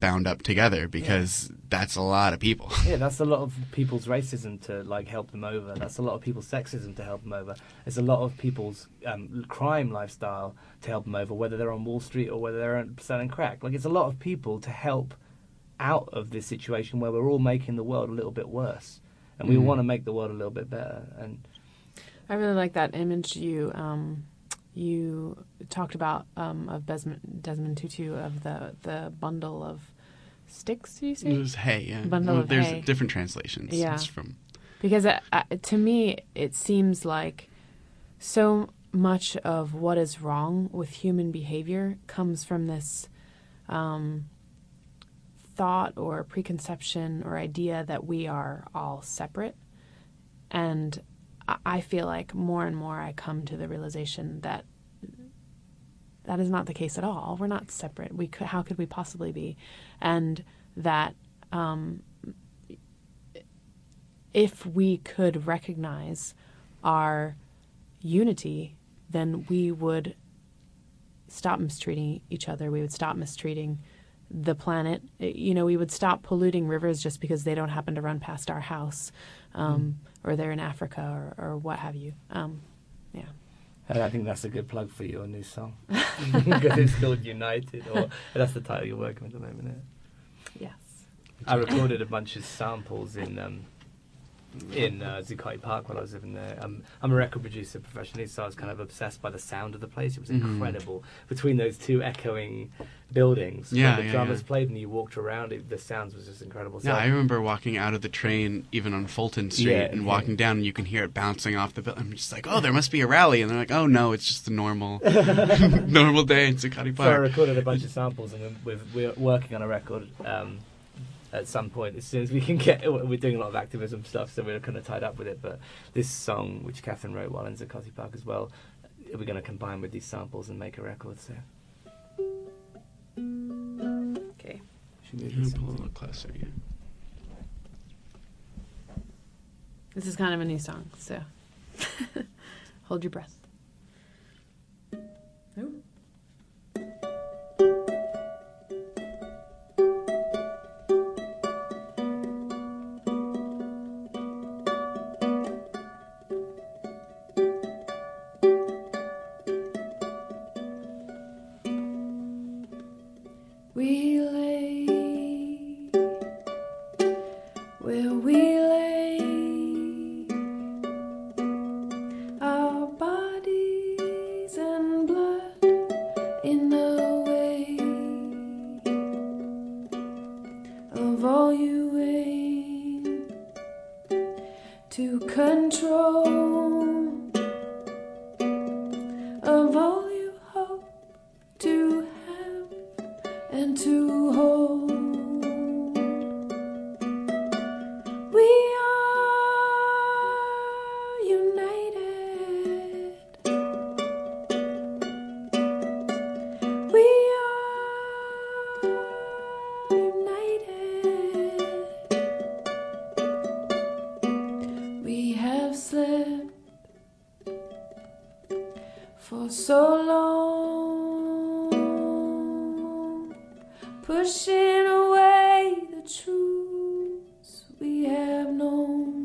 bound up together because that's a lot of people. Yeah, that's a lot of people's racism to like help them over. That's a lot of people's sexism to help them over. It's a lot of people's crime lifestyle to help them over, whether they're on Wall Street or whether they're selling crack. Like, it's a lot of people to help out of this situation where we're all making the world a little bit worse, and we want to make the world a little bit better. And I really like that image you talked about of Desmond Tutu, of the bundle of sticks. Did you say It was hay? Yeah, bundle of there's hay. different translations. Yeah, It's from because to me it seems like so much of what is wrong with human behavior comes from this thought or preconception or idea that we are all separate. And I feel like more and more I come to the realization that that is not the case at all. We're not separate. How could we possibly be? And that if we could recognize our unity, then we would stop mistreating each other. We would stop mistreating the planet. We would stop polluting rivers just because they don't happen to run past our house, or they're in Africa or what have you. Yeah. And I think that's a good plug for your new song, because it's called United, or that's the title you're working with at the moment. Yes. I recorded a bunch of samples in Zuccotti Park while I was living there. I'm a record producer professionally, so I was kind of obsessed by the sound of the place. It was incredible. Between those two echoing buildings, when the drummers played and you walked around, the sounds was just incredible. So, I remember walking out of the train, even on Fulton Street, and walking down, and you can hear it bouncing off the building. I'm just like, oh, there must be a rally. And they're like, oh, no, it's just a normal normal day in Zuccotti Park. So I recorded a bunch of samples, and we're working on a record at some point, as soon as we can get. We're doing a lot of activism stuff, so we're kind of tied up with it. But this song, which Catherine wrote while in Zuccotti Park as well, we're going to combine with these samples and make a record. So, okay, should we Pull a little closer. Yeah. this is kind of a new song, so hold your breath. Ooh. We lay where we lay, our bodies and blood in the way of all you aim to control, of all you hope to have and to hold. We are united. We are united. We have slept for so long, pushing away the truths we have known.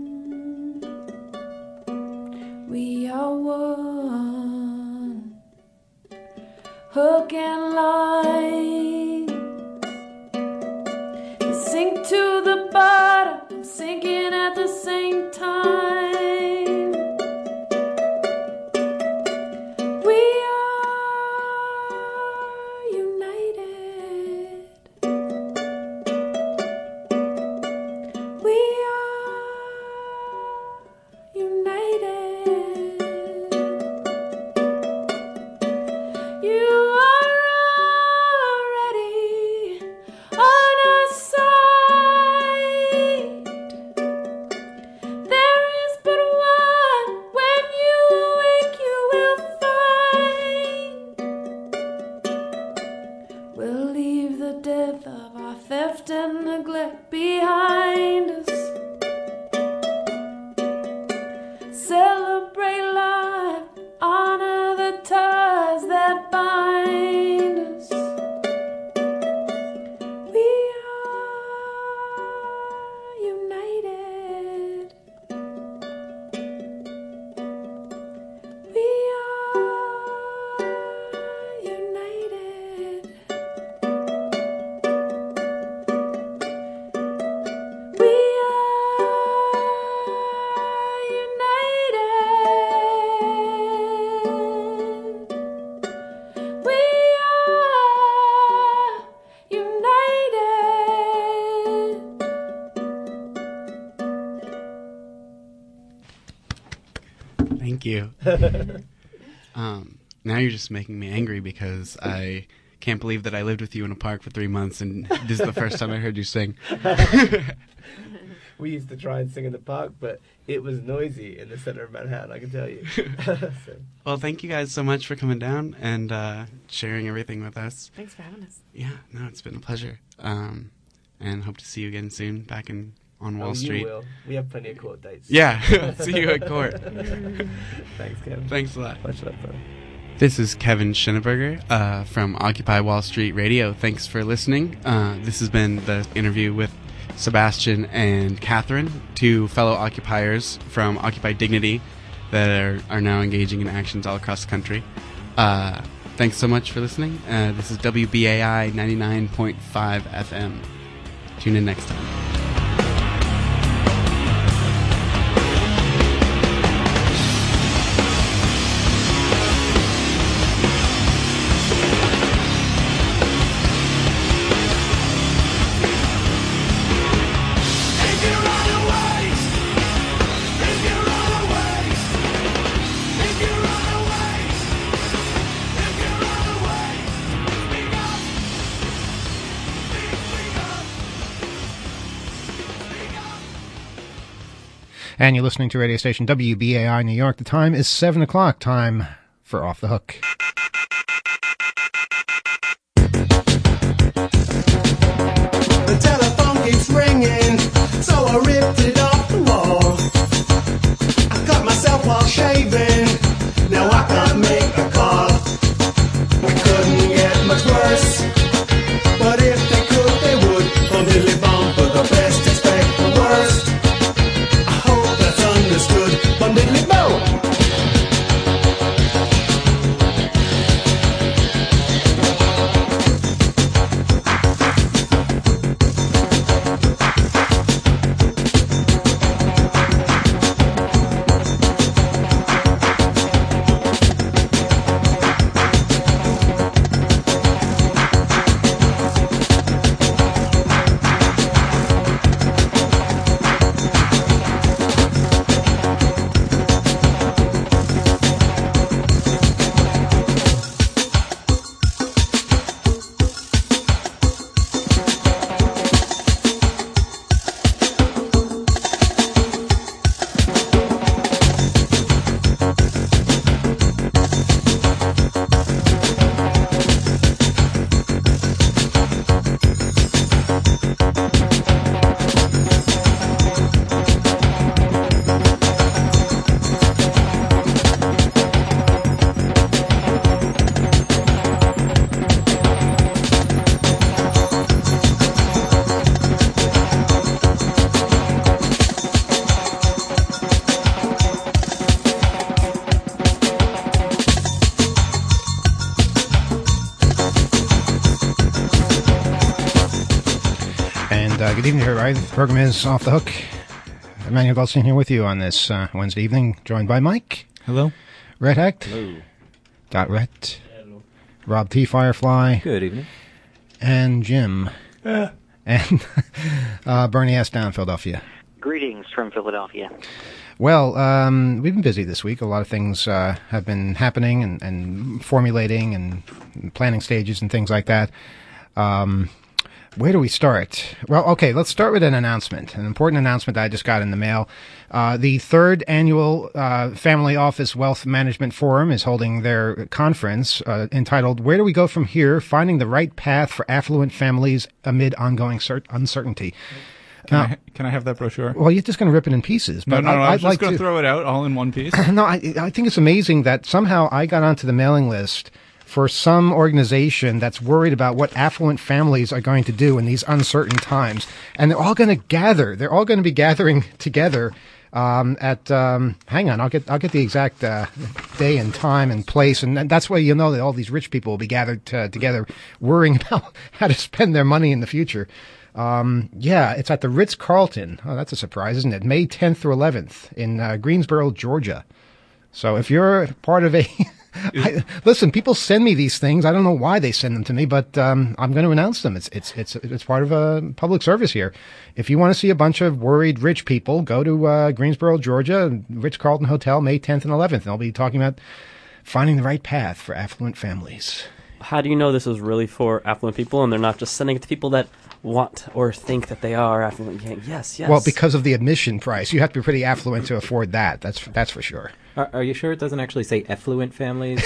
We are one, hook and line. You sink to the bottom, I'm sinking at the same time. We are united. We are united. You are already on our side. There is but one. When you awake, you will find. We'll leave the death of our theft and neglect behind us. Celebrate life, honor the ties that bind us. We Thank you. Now you're just making me angry because I can't believe that I lived with you in a park for 3 months and this is the first time I heard you sing. We used to try and sing in the park, but it was noisy in the center of Manhattan, I can tell you. So. Well, thank you guys so much for coming down and sharing everything with us. Thanks for having us. Yeah, no, it's been a pleasure. And hope to see you again soon back on Wall Street. You will. We have plenty of court dates. Yeah, see you at court. Thanks, Kevin. Thanks a lot. Much love, brother. This is Kevin Schinneberger from Occupy Wall Street Radio. Thanks for listening. This has been the interview with Sebastian and Catherine, two fellow occupiers from Occupy Dignity that are now engaging in actions all across the country. Thanks so much for listening. This is WBAI 99.5 FM. Tune in next time. And you're listening to radio station WBAI New York. The time is 7 o'clock. Time for Off the Hook. The telephone keeps ringing, so I ripped it off the wall. I cut myself while shaving, now I can't make a call. It couldn't get much worse, but if they could, they would. Bum diddly bum, for the best expect the worst. Understood, bum diddly bum. Good evening, everybody. The program is Off the Hook. Emmanuel Goldstein here with you on this Wednesday evening, joined by Mike. Hello. Red Hecht. Hello. Dot Rhett. Hello. Rob T. Firefly. Good evening. And Jim. And Bernie S. down in Philadelphia. Greetings from Philadelphia. Well, we've been busy this week. A lot of things have been happening and formulating and planning stages and things like that. Where do we start? Well, okay, let's start with an announcement, an important announcement that I just got in the mail. The third annual Family Office Wealth Management Forum is holding their conference entitled, Where Do We Go From Here? Finding the Right Path for Affluent Families Amid Ongoing Uncertainty. Can I have that brochure? Well, you're just going to rip it in pieces. But No, I'm just going to throw it out all in one piece. No, I think it's amazing that somehow I got onto the mailing list for some organization that's worried about what affluent families are going to do in these uncertain times. And they're all going to gather. They're all going to be gathering together at hang on, I'll get the exact day and time and place, and that's why you'll know that all these rich people will be gathered together worrying about how to spend their money in the future. Yeah, it's at the Ritz-Carlton. Oh, that's a surprise, isn't it? May 10th through 11th in Greensboro, Georgia. So if you're part of a listen, people send me these things. I don't know why they send them to me, but I'm going to announce them. It's part of a public service here. If you want to see a bunch of worried rich people, go to Greensboro, Georgia, Ritz-Carlton Hotel, May 10th and 11th. And I'll be talking about finding the right path for affluent families. How do you know this is really for affluent people and they're not just sending it to people that want or think that they are affluent? Yes. Well, because of the admission price, you have to be pretty affluent to afford that. That's for sure. Are you sure it doesn't actually say effluent families?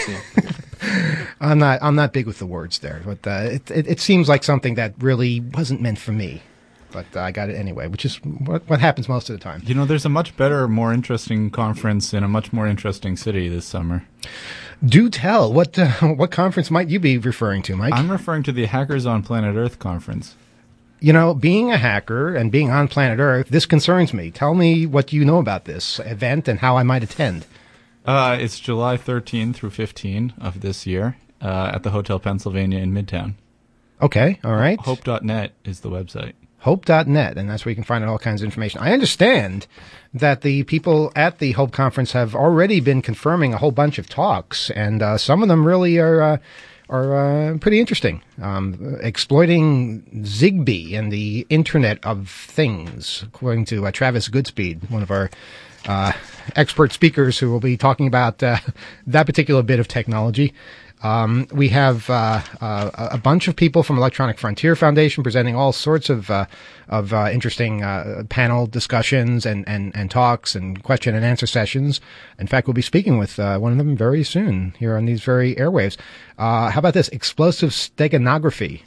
I'm not big with the words there, but it seems like something that really wasn't meant for me. But I got it anyway, which is what happens most of the time. You know, there's a much better, more interesting conference in a much more interesting city this summer. Do tell. What conference might you be referring to, Mike? I'm referring to the Hackers on Planet Earth conference. You know, being a hacker and being on planet Earth, this concerns me. Tell me what you know about this event and how I might attend. It's July 13 through 15 of this year at the Hotel Pennsylvania in Midtown. Okay, all right. Hope.net is the website. Hope.net, and that's where you can find out all kinds of information. I understand that the people at the Hope Conference have already been confirming a whole bunch of talks, and some of them really are pretty interesting. Exploiting Zigbee and the Internet of Things, according to Travis Goodspeed, one of our expert speakers who will be talking about that particular bit of technology. We have a bunch of people from Electronic Frontier Foundation presenting all sorts of interesting panel discussions and talks and question and answer sessions. In fact, we'll be speaking with one of them very soon here on these very airwaves. How about this? Explosive steganography.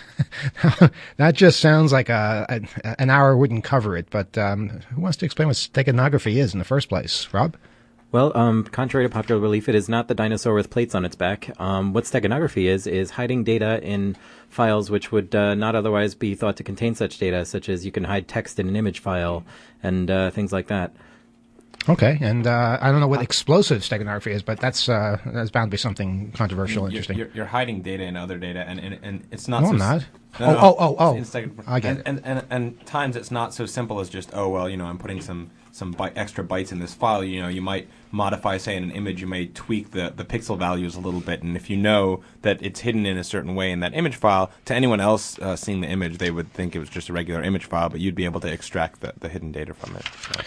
That just sounds like an hour wouldn't cover it, but who wants to explain what steganography is in the first place? Rob? Well, contrary to popular belief, it is not the dinosaur with plates on its back. What steganography is hiding data in files which would not otherwise be thought to contain such data, such as you can hide text in an image file and things like that. Okay, and I don't know what explosive steganography is, but that's bound to be something controversial, interesting. You're hiding data in other data, and it's not. No, so I'm not. No. I get it. And times it's not so simple as just I'm putting some extra bytes in this file. You might modify, say, in an image, you may tweak the pixel values a little bit, and if you know that it's hidden in a certain way in that image file, to anyone else seeing the image, they would think it was just a regular image file, but you'd be able to extract the hidden data from it. So.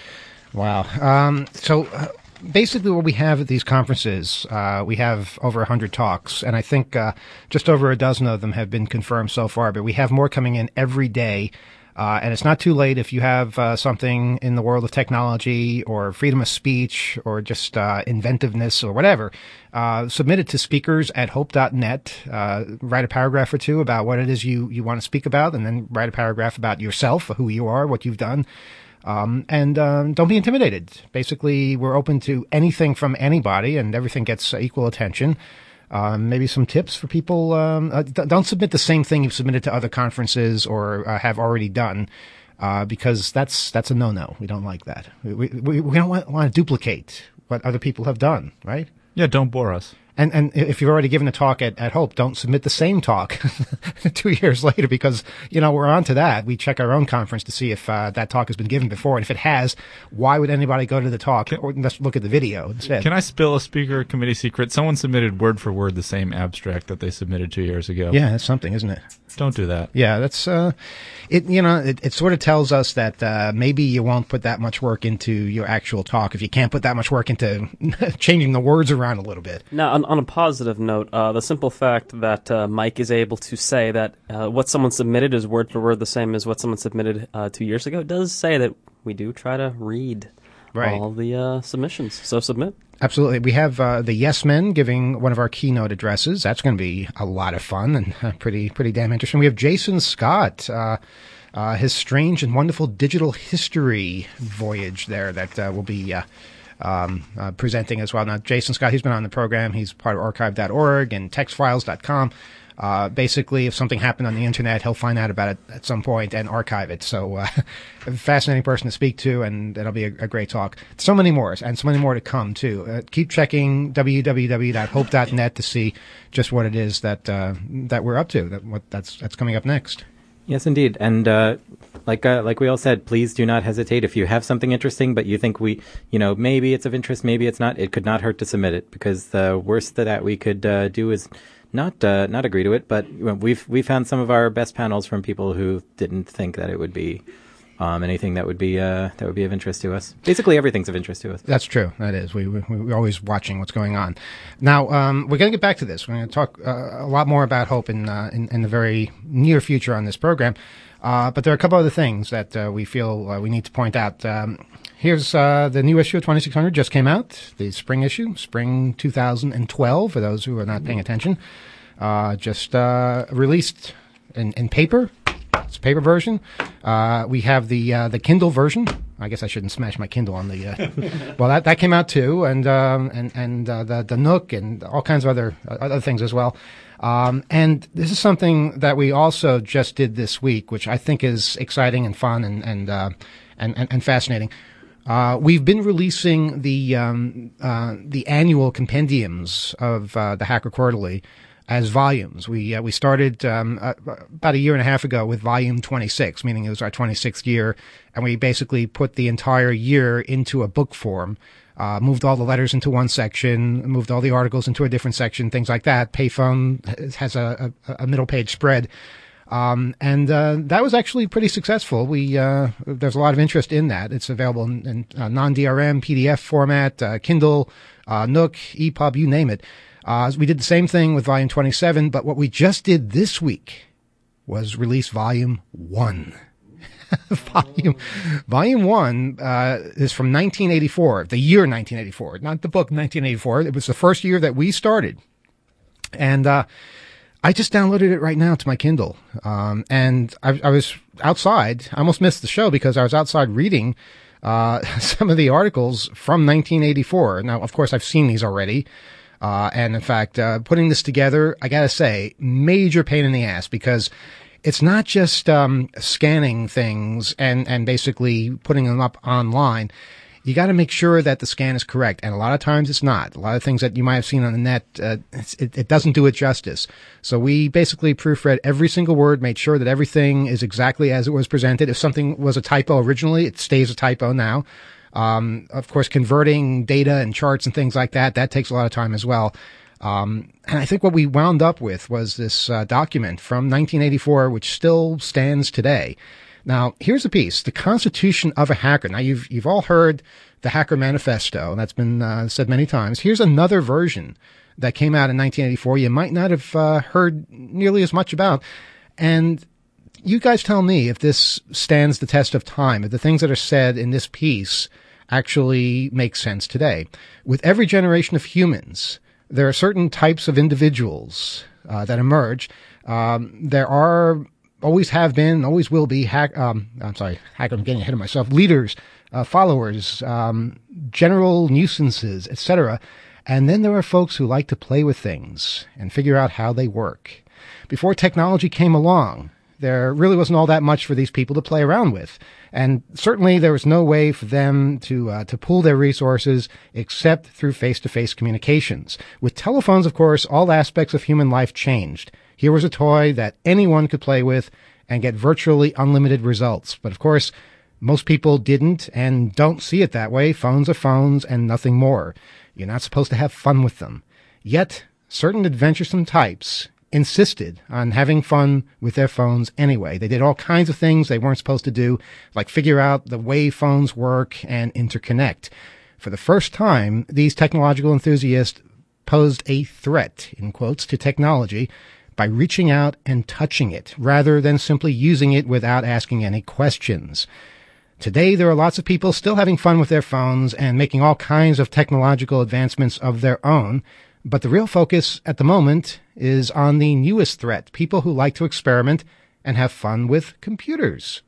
Wow. So basically what we have at these conferences, we have over 100 talks, and I think just over a dozen of them have been confirmed so far, but we have more coming in every day. And it's not too late if you have something in the world of technology or freedom of speech or just inventiveness or whatever. Submit it to speakers@hope.net. Write a paragraph or two about what it is you want to speak about, and then write a paragraph about yourself, who you are, what you've done. And don't be intimidated. Basically, we're open to anything from anybody, and everything gets equal attention. Maybe some tips for people. Don't submit the same thing you've submitted to other conferences or have already done, because that's a no-no. We don't like that. We don't want to duplicate what other people have done, right? Yeah, don't bore us. And if you've already given a talk at Hope, don't submit the same talk 2 years later, because, we're on to that. We check our own conference to see if that talk has been given before. And if it has, why would anybody go to the talk? Or let's look at the video instead. Can I spill a speaker committee secret? Someone submitted word for word the same abstract that they submitted 2 years ago. Yeah, that's something, isn't it? Don't do that. Yeah, that's it sort of tells us that maybe you won't put that much work into your actual talk if you can't put that much work into changing the words around a little bit. Now, on a positive note, the simple fact that Mike is able to say that what someone submitted is word for word the same as what someone submitted 2 years ago does say that we do try to read all the submissions. So submit. Absolutely. We have the Yes Men giving one of our keynote addresses. That's going to be a lot of fun and pretty damn interesting. We have Jason Scott, his strange and wonderful digital history voyage there that will be presenting as well. Now, Jason Scott, he's been on the program. He's part of archive.org and textfiles.com. Basically, if something happened on the internet, he'll find out about it at some point and archive it. So, a fascinating person to speak to, and that'll be a great talk. So many more, and so many more to come, too. Keep checking www.hope.net to see just what it is that we're up to, that's coming up next. Yes, indeed. And like we all said, please do not hesitate. If you have something interesting, but you think maybe it's of interest, maybe it's not, it could not hurt to submit it, because the worst that we could do is not agree to it. But we found some of our best panels from people who didn't think that it would be anything that would be of interest to us. Basically, everything's of interest to us. That's true. That is. We're always watching what's going on. Now, we're going to get back to this. We're going to talk a lot more about hope in the very near future on this program. But there are a couple other things that we feel we need to point out. Here's the new issue of 2600 just came out, the spring issue, spring 2012, for those who are not paying attention. Just released in paper. It's a paper version. We have the Kindle version. I guess I shouldn't smash my Kindle on the. Well, that came out too, and the Nook and all kinds of other things as well. And this is something that we also just did this week, which I think is exciting and fun and fascinating. We've been releasing the annual compendiums of the Hacker Quarterly as volumes. We started about a year and a half ago with volume 26, meaning it was our 26th year, and we basically put the entire year into a book form, moved all the letters into one section, moved all the articles into a different section, things like that. Payphone has a middle page spread. And that was actually pretty successful. There's a lot of interest in that. It's available in non-DRM, PDF format, Kindle, Nook, EPUB, you name it. We did the same thing with volume 27, but what we just did this week was release volume 1. Volume 1 is from 1984, the year 1984, not the book 1984. It was the first year that we started. And I just downloaded it right now to my Kindle. And I was outside. I almost missed the show because I was outside reading some of the articles from 1984. Now, of course, I've seen these already. And in fact, putting this together, I gotta say, major pain in the ass, because it's not just scanning things and basically putting them up online. You got to make sure that the scan is correct, and a lot of times it's not. A lot of things that you might have seen on the net, it doesn't do it justice. So we basically proofread every single word, made sure that everything is exactly as it was presented. If something was a typo originally, it stays a typo now. Of course, converting data and charts and things like that takes a lot of time as well. And I think what we wound up with was this document from 1984, which still stands today. Now, here's a piece, the Constitution of a Hacker. Now, you've all heard the Hacker Manifesto, and that's been said many times. Here's another version that came out in 1984 you might not have heard nearly as much about. And you guys tell me if this stands the test of time, if the things that are said in this piece actually make sense today. With every generation of humans, there are certain types of individuals that emerge. There are, always have been, always will be, I'm getting ahead of myself, leaders, followers, general nuisances, etc. And then there are folks who like to play with things and figure out how they work. Before technology came along, there really wasn't all that much for these people to play around with. And certainly there was no way for them to pool their resources except through face-to-face communications. With telephones, of course, all aspects of human life changed. Here was a toy that anyone could play with and get virtually unlimited results. But of course, most people didn't and don't see it that way. Phones are phones and nothing more. You're not supposed to have fun with them. Yet, certain adventuresome types insisted on having fun with their phones anyway. They did all kinds of things they weren't supposed to do, like figure out the way phones work and interconnect. For the first time, these technological enthusiasts posed a threat, in quotes, to technology by reaching out and touching it, rather than simply using it without asking any questions. Today, there are lots of people still having fun with their phones and making all kinds of technological advancements of their own, but the real focus at the moment is on the newest threat, people who like to experiment and have fun with computers.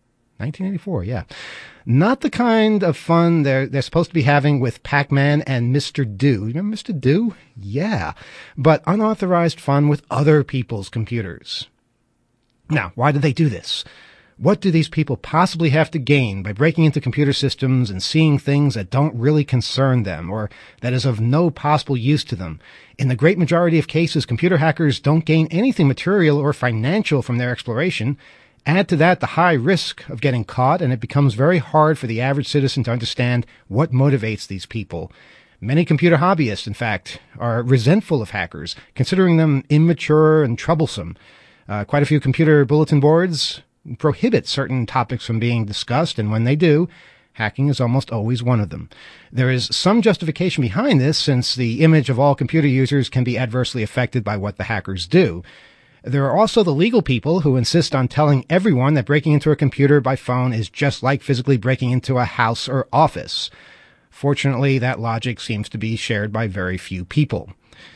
1984, yeah. Not the kind of fun they're supposed to be having with Pac-Man and Mr. Do. Remember Mr. Do? Yeah. But unauthorized fun with other people's computers. Now, why do they do this? What do these people possibly have to gain by breaking into computer systems and seeing things that don't really concern them or that is of no possible use to them? In the great majority of cases, computer hackers don't gain anything material or financial from their exploration, Add to that the high risk of getting caught, and it becomes very hard for the average citizen to understand what motivates these people. Many computer hobbyists, in fact, are resentful of hackers, considering them immature and troublesome. Quite a few computer bulletin boards prohibit certain topics from being discussed, and when they do, hacking is almost always one of them. There is some justification behind this, since the image of all computer users can be adversely affected by what the hackers do. There are also the legal people who insist on telling everyone that breaking into a computer by phone is just like physically breaking into a house or office. Fortunately, that logic seems to be shared by very few people.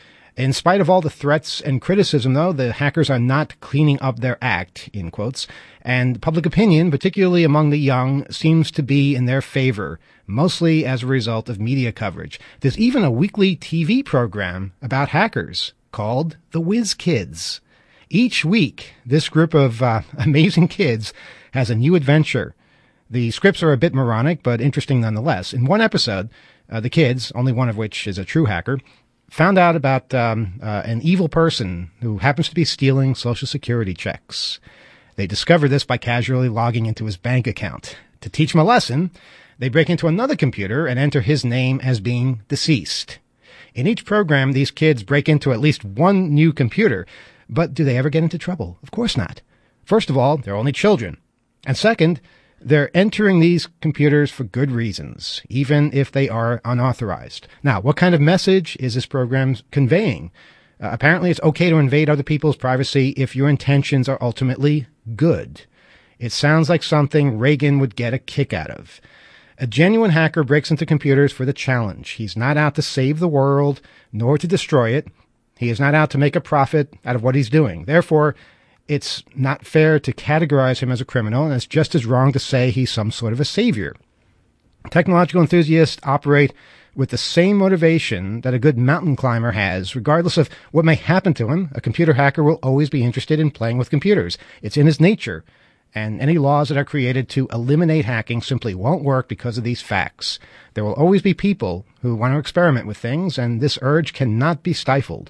In spite of all the threats and criticism, though, the hackers are not cleaning up their act, in quotes, and public opinion, particularly among the young, seems to be in their favor, mostly as a result of media coverage. There's even a weekly TV program about hackers called The Whiz Kids. Each week, this group of amazing kids has a new adventure. The scripts are a bit moronic, but interesting nonetheless. In one episode, the kids, only one of which is a true hacker, found out about an evil person who happens to be stealing Social Security checks. They discover this by casually logging into his bank account. To teach him a lesson, they break into another computer and enter his name as being deceased. In each program, these kids break into at least one new computer. But do they ever get into trouble? Of course not. First of all, they're only children. And second, they're entering these computers for good reasons, even if they are unauthorized. Now, what kind of message is this program conveying? Apparently, it's okay to invade other people's privacy if your intentions are ultimately good. It sounds like something Reagan would get a kick out of. A genuine hacker breaks into computers for the challenge. He's not out to save the world, nor to destroy it. He is not out to make a profit out of what he's doing. Therefore, it's not fair to categorize him as a criminal, and it's just as wrong to say he's some sort of a savior. Technological enthusiasts operate with the same motivation that a good mountain climber has. Regardless of what may happen to him, a computer hacker will always be interested in playing with computers. It's in his nature, and any laws that are created to eliminate hacking simply won't work because of these facts. There will always be people who want to experiment with things, and this urge cannot be stifled.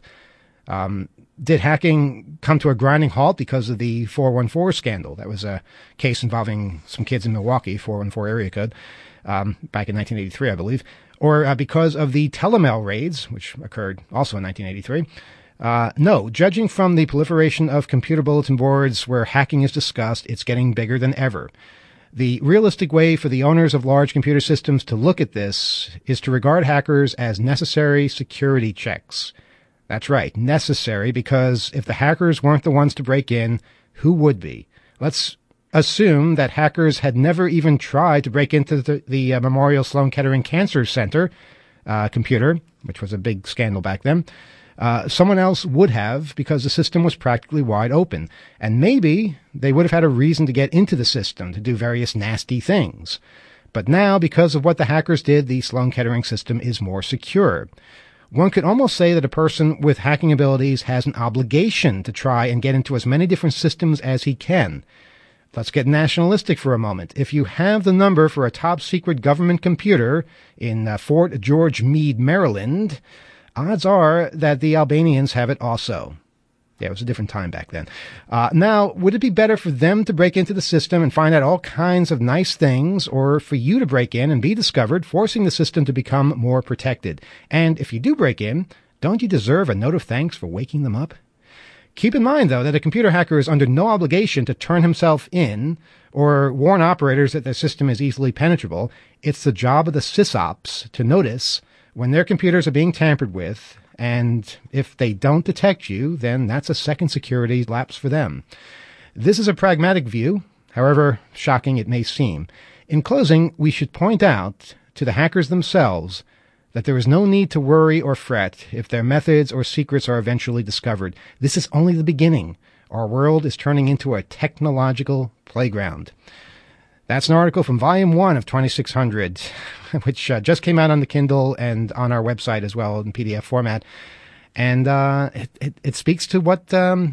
Did hacking come to a grinding halt because of the 414 scandal? That was a case involving some kids in Milwaukee, 414 area code, back in 1983, I believe. Or because of the telemail raids, which occurred also in 1983. No, judging from the proliferation of computer bulletin boards where hacking is discussed, it's getting bigger than ever. The realistic way for the owners of large computer systems to look at this is to regard hackers as necessary security checks. That's right, necessary, because if the hackers weren't the ones to break in, who would be? Let's assume that hackers had never even tried to break into the Memorial Sloan Kettering Cancer Center computer, which was a big scandal back then. Someone else would have, because the system was practically wide open. And maybe they would have had a reason to get into the system to do various nasty things. But now, because of what the hackers did, the Sloan Kettering system is more secure. One could almost say that a person with hacking abilities has an obligation to try and get into as many different systems as he can. Let's get nationalistic for a moment. If you have the number for a top-secret government computer in Fort George Meade, Maryland, odds are that the Albanians have it also. Yeah, it was a different time back then. Now, would it be better for them to break into the system and find out all kinds of nice things, or for you to break in and be discovered, forcing the system to become more protected? And if you do break in, don't you deserve a note of thanks for waking them up? Keep in mind, though, that a computer hacker is under no obligation to turn himself in or warn operators that their system is easily penetrable. It's the job of the sysops to notice when their computers are being tampered with, and if they don't detect you, then that's a second security lapse for them. This is a pragmatic view, however shocking it may seem. In closing, we should point out to the hackers themselves that there is no need to worry or fret if their methods or secrets are eventually discovered. This is only the beginning. Our world is turning into a technological playground. That's an article from Volume 1 of 2600, which just came out on the Kindle and on our website as well in PDF format. And it speaks to what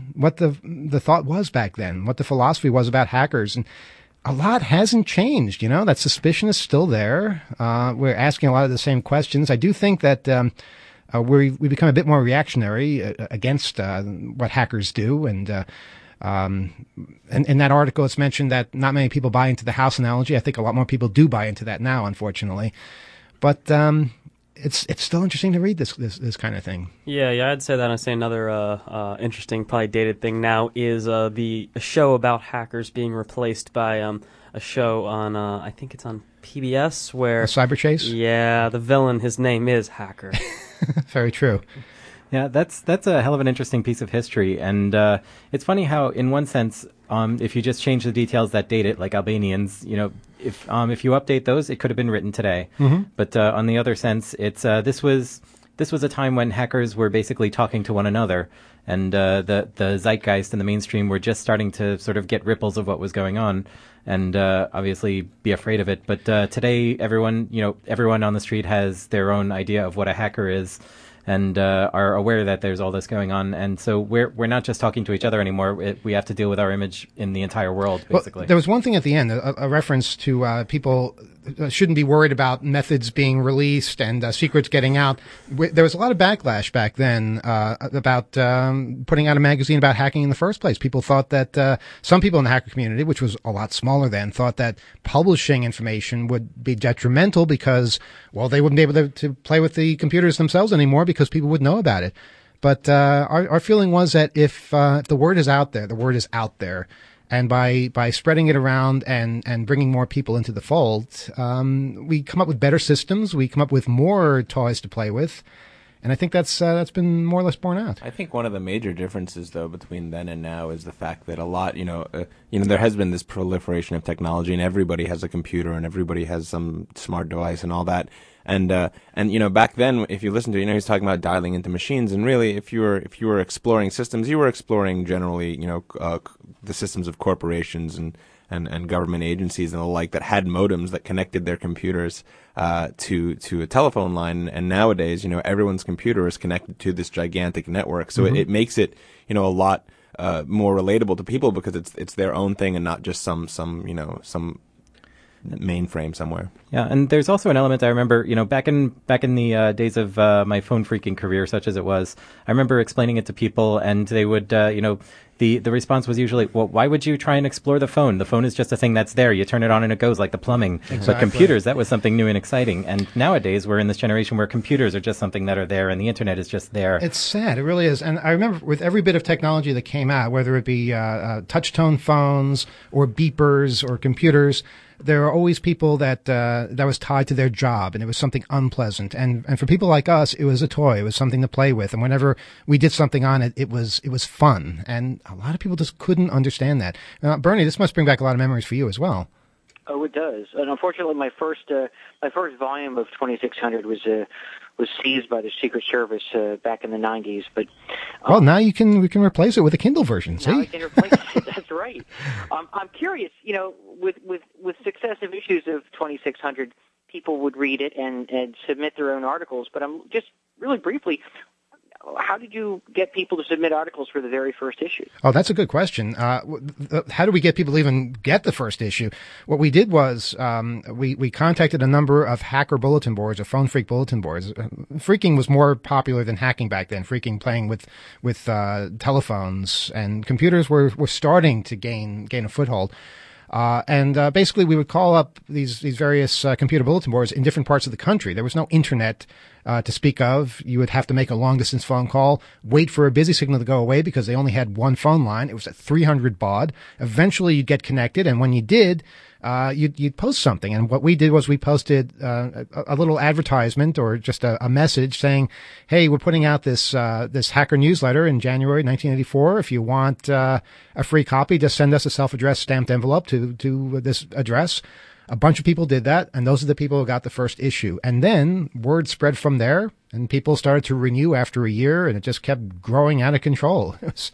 the thought was back then, what the philosophy was about hackers. And a lot hasn't changed, you know. That suspicion is still there. We're asking a lot of the same questions. I do think that we become a bit more reactionary against what hackers do, and And in that article, it's mentioned that not many people buy into the house analogy. I think a lot more people do buy into that now, unfortunately. But it's still interesting to read this kind of thing. Yeah, I'd say that. I'd say another interesting, probably dated thing now is the show about hackers being replaced by a show on, I think it's on PBS, where... Cyber Chase? Yeah, the villain, his name is Hacker. Very true. Yeah, that's a hell of an interesting piece of history, and it's funny how, in one sense, if you just change the details that date it, like Albanians, if you update those, it could have been written today. Mm-hmm. But on the other sense, it's this was a time when hackers were basically talking to one another, and the zeitgeist and the mainstream were just starting to sort of get ripples of what was going on, and obviously be afraid of it. But today, everyone on the street has their own idea of what a hacker is, and are aware that there's all this going on, and so we're not just talking to each other anymore. We have to deal with our image in the entire world, basically. Well, there was one thing at the end, a reference to people shouldn't be worried about methods being released and secrets getting out. There was a lot of backlash back then about putting out a magazine about hacking in the first place. People thought that some people in the hacker community, which was a lot smaller then, thought that publishing information would be detrimental because, well, they wouldn't be able to play with the computers themselves anymore because people would know about it. But our feeling was that if the word is out there, the word is out there. And by spreading it around and bringing more people into the fold, we come up with better systems. We come up with more toys to play with. And I think that's been more or less borne out. I think one of the major differences, though, between then and now is the fact that a lot, there has been this proliferation of technology, and everybody has a computer, and everybody has some smart device, and all that. And back then, if you listen to, he's talking about dialing into machines, and really, if you were exploring systems, you were exploring generally, the systems of corporations and government agencies and the like that had modems that connected their computers to a telephone line. And nowadays, everyone's computer is connected to this gigantic network, so it makes it a lot more relatable to people because it's their own thing and not just some mainframe somewhere. Yeah, and there's also an element I remember, back in the days of my phone freaking career, such as it was, I remember explaining it to people, and they would, the response was usually, well, why would you try and explore the phone? The phone is just a thing that's there. You turn it on and it goes, like the plumbing. Exactly. But computers, that was something new and exciting. And nowadays, we're in this generation where computers are just something that are there, and the internet is just there. It's sad. It really is. And I remember with every bit of technology that came out, whether it be touch-tone phones or beepers or computers, there are always people that was tied to their job, and it was something unpleasant. And for people like us, it was a toy. It was something to play with. And whenever we did something on it, it was fun. And a lot of people just couldn't understand that. Bernie, this must bring back a lot of memories for you as well. Oh, it does. And unfortunately, my first volume of 2600 was seized by the Secret Service back in the 90s. But well, now we can replace it with a Kindle version. See? Now I can replace it. That's right. I'm curious. With successive issues of 2600, people would read it and submit their own articles. But I'm just really briefly. How did you get people to submit articles for the very first issue? Oh, that's a good question. How do we get people to even get the first issue? What we did was we contacted a number of hacker bulletin boards or phone freak bulletin boards. Phreaking was more popular than hacking back then. Phreaking playing with telephones, and computers were starting to gain a foothold. And basically, we would call up these various computer bulletin boards in different parts of the country. There was no internet to speak of. You would have to make a long-distance phone call, wait for a busy signal to go away because they only had one phone line. It was at 300 baud. Eventually, you'd get connected, and when you did, you'd post something. And what we did was we posted a little advertisement or just a message saying, "Hey, we're putting out this hacker newsletter in January 1984. If you want a free copy, just send us a self-addressed stamped envelope to this address." A bunch of people did that, and those are the people who got the first issue. And then word spread from there, and people started to renew after a year, and it just kept growing out of control.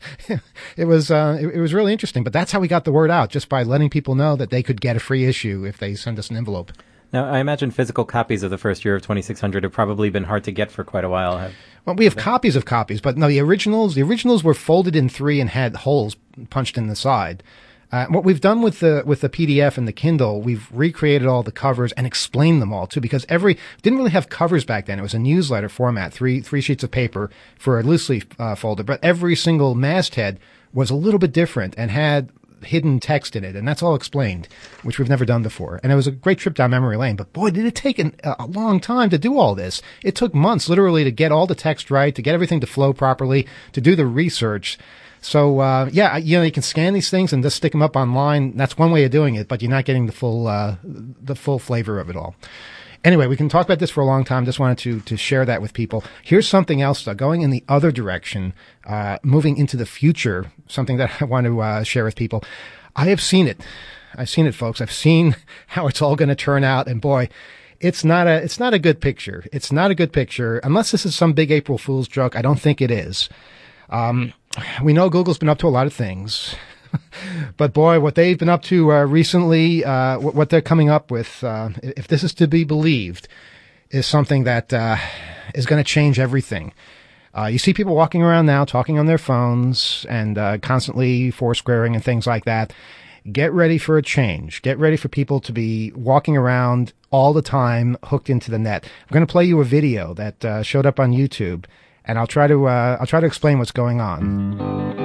It was really interesting. But that's how we got the word out, just by letting people know that they could get a free issue if they send us an envelope. Now, I imagine physical copies of the first year of 2600 have probably been hard to get for quite a while. Well, we have copies of copies, but no, the originals were folded in three and had holes punched in the side. What we've done with the PDF and the Kindle, we've recreated all the covers and explained them all too, because didn't really have covers back then. It was a newsletter format, three sheets of paper for a loose leaf folder, but every single masthead was a little bit different and had hidden text in it, and that's all explained, which we've never done before. And it was a great trip down memory lane, but boy, did it take a long time to do all this. It took months, literally, to get all the text right, to get everything to flow properly, to do the research. So, you can scan these things and just stick them up online. That's one way of doing it, but you're not getting the full flavor of it all. Anyway, we can talk about this for a long time. Just wanted to share that with people. Here's something else, though, going in the other direction, moving into the future, something that I want to share with people. I have seen it. I've seen it, folks. I've seen how it's all going to turn out, and boy, it's not a good picture. It's not a good picture. Unless this is some big April Fool's joke, I don't think it is. We know Google's been up to a lot of things. But boy, what they've been up to recently, what they're coming up with, if this is to be believed, is something that is going to change everything. You see people walking around now talking on their phones and constantly foursquaring and things like that. Get ready for a change. Get ready for people to be walking around all the time hooked into the net. I'm going to play you a video that showed up on YouTube, and I'll try to explain what's going on.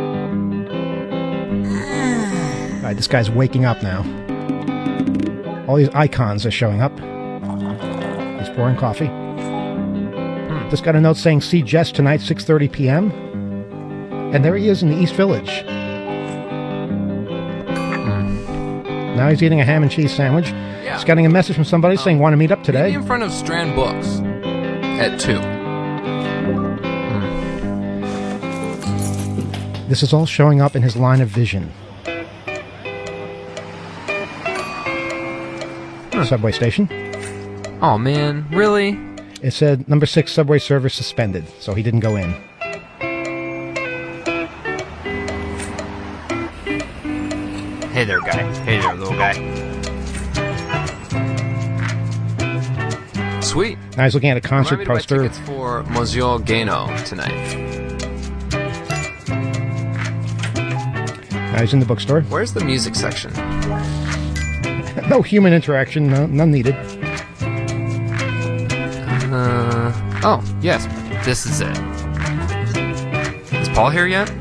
All right, this guy's waking up now. All these icons are showing up. He's pouring coffee. Just got a note saying, see Jess tonight, 6:30 p.m. And there he is in the East Village. Now he's eating a ham and cheese sandwich. Yeah. He's getting a message from somebody saying, want to meet up today. Maybe in front of Strand Books at 2. This is all showing up in his line of vision. Subway station. Oh man, really? It said number 6 subway service suspended, so he didn't go in. Hey there, guy. Hey there, little guy. Sweet. Now he's looking at a concert poster. Tickets for Monsieur Gano tonight. Now he's in the bookstore. Where's the music section? No human interaction, none needed. Oh, yes, this is it. Is Paul here yet?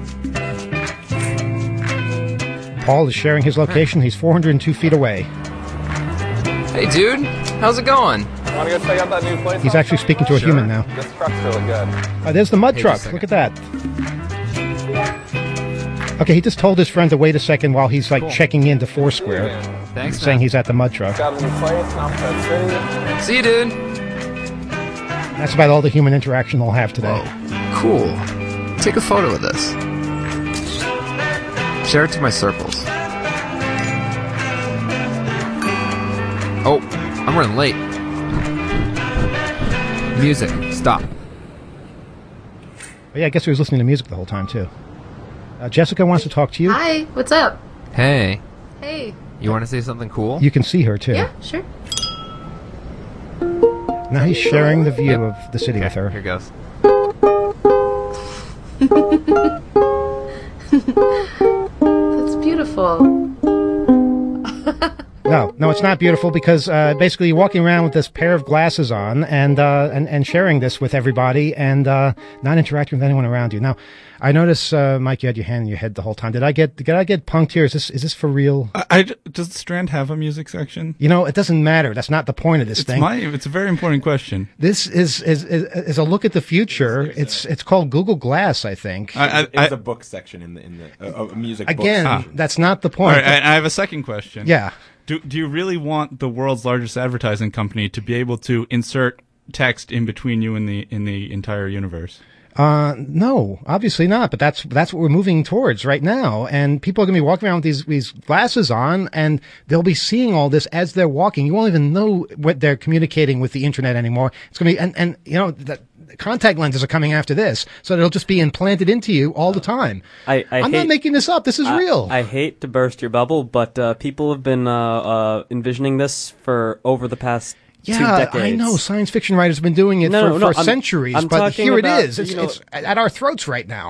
Paul is sharing his location. He's 402 feet away. Hey, dude, how's it going? Want to go check out that new place? He's actually speaking to a human now. This truck's really good. There's the mud truck. Look at that. Okay, he just told his friend to wait a second while he's checking into Foursquare. Thanks, saying he's at the mud truck. Got a new place in Oxford City. See you, dude. That's about all the human interaction they'll have today. Whoa. Cool. Take a photo of this. Share it to my circles. Oh, I'm running late. Music, stop. Oh, yeah, I guess he was listening to music the whole time, too. Jessica wants to talk to you. Hi, what's up? Hey. Hey. You want to say something cool? You can see her, too. Yeah, sure. Now he's sharing the view of the city with her. Here goes. That's beautiful. No, it's not beautiful because basically you're walking around with this pair of glasses on and sharing this with everybody and not interacting with anyone around you. Now, I notice, Mike, you had your hand in your head the whole time. Did I get punked here? Is this for real? Does Strand have a music section? You know, it doesn't matter. That's not the point of this thing. It's a very important question. This is a look at the future. It's called Google Glass, I think. It's a book section in the music. Again, that's not the point. All right, I have a second question. Yeah. Do you really want the world's largest advertising company to be able to insert text in between you and the entire universe? No, obviously not. But that's what we're moving towards right now. And people are going to be walking around with these glasses on, and they'll be seeing all this as they're walking. You won't even know what they're communicating with the internet anymore. It's going to be, and you know, the contact lenses are coming after this, so it'll just be implanted into you all the time. I'm not making this up. This is real. I hate to burst your bubble, but people have been envisioning this for over the past 2 decades. I know. Science fiction writers have been doing it for centuries, but here it is. It's at our throats right now.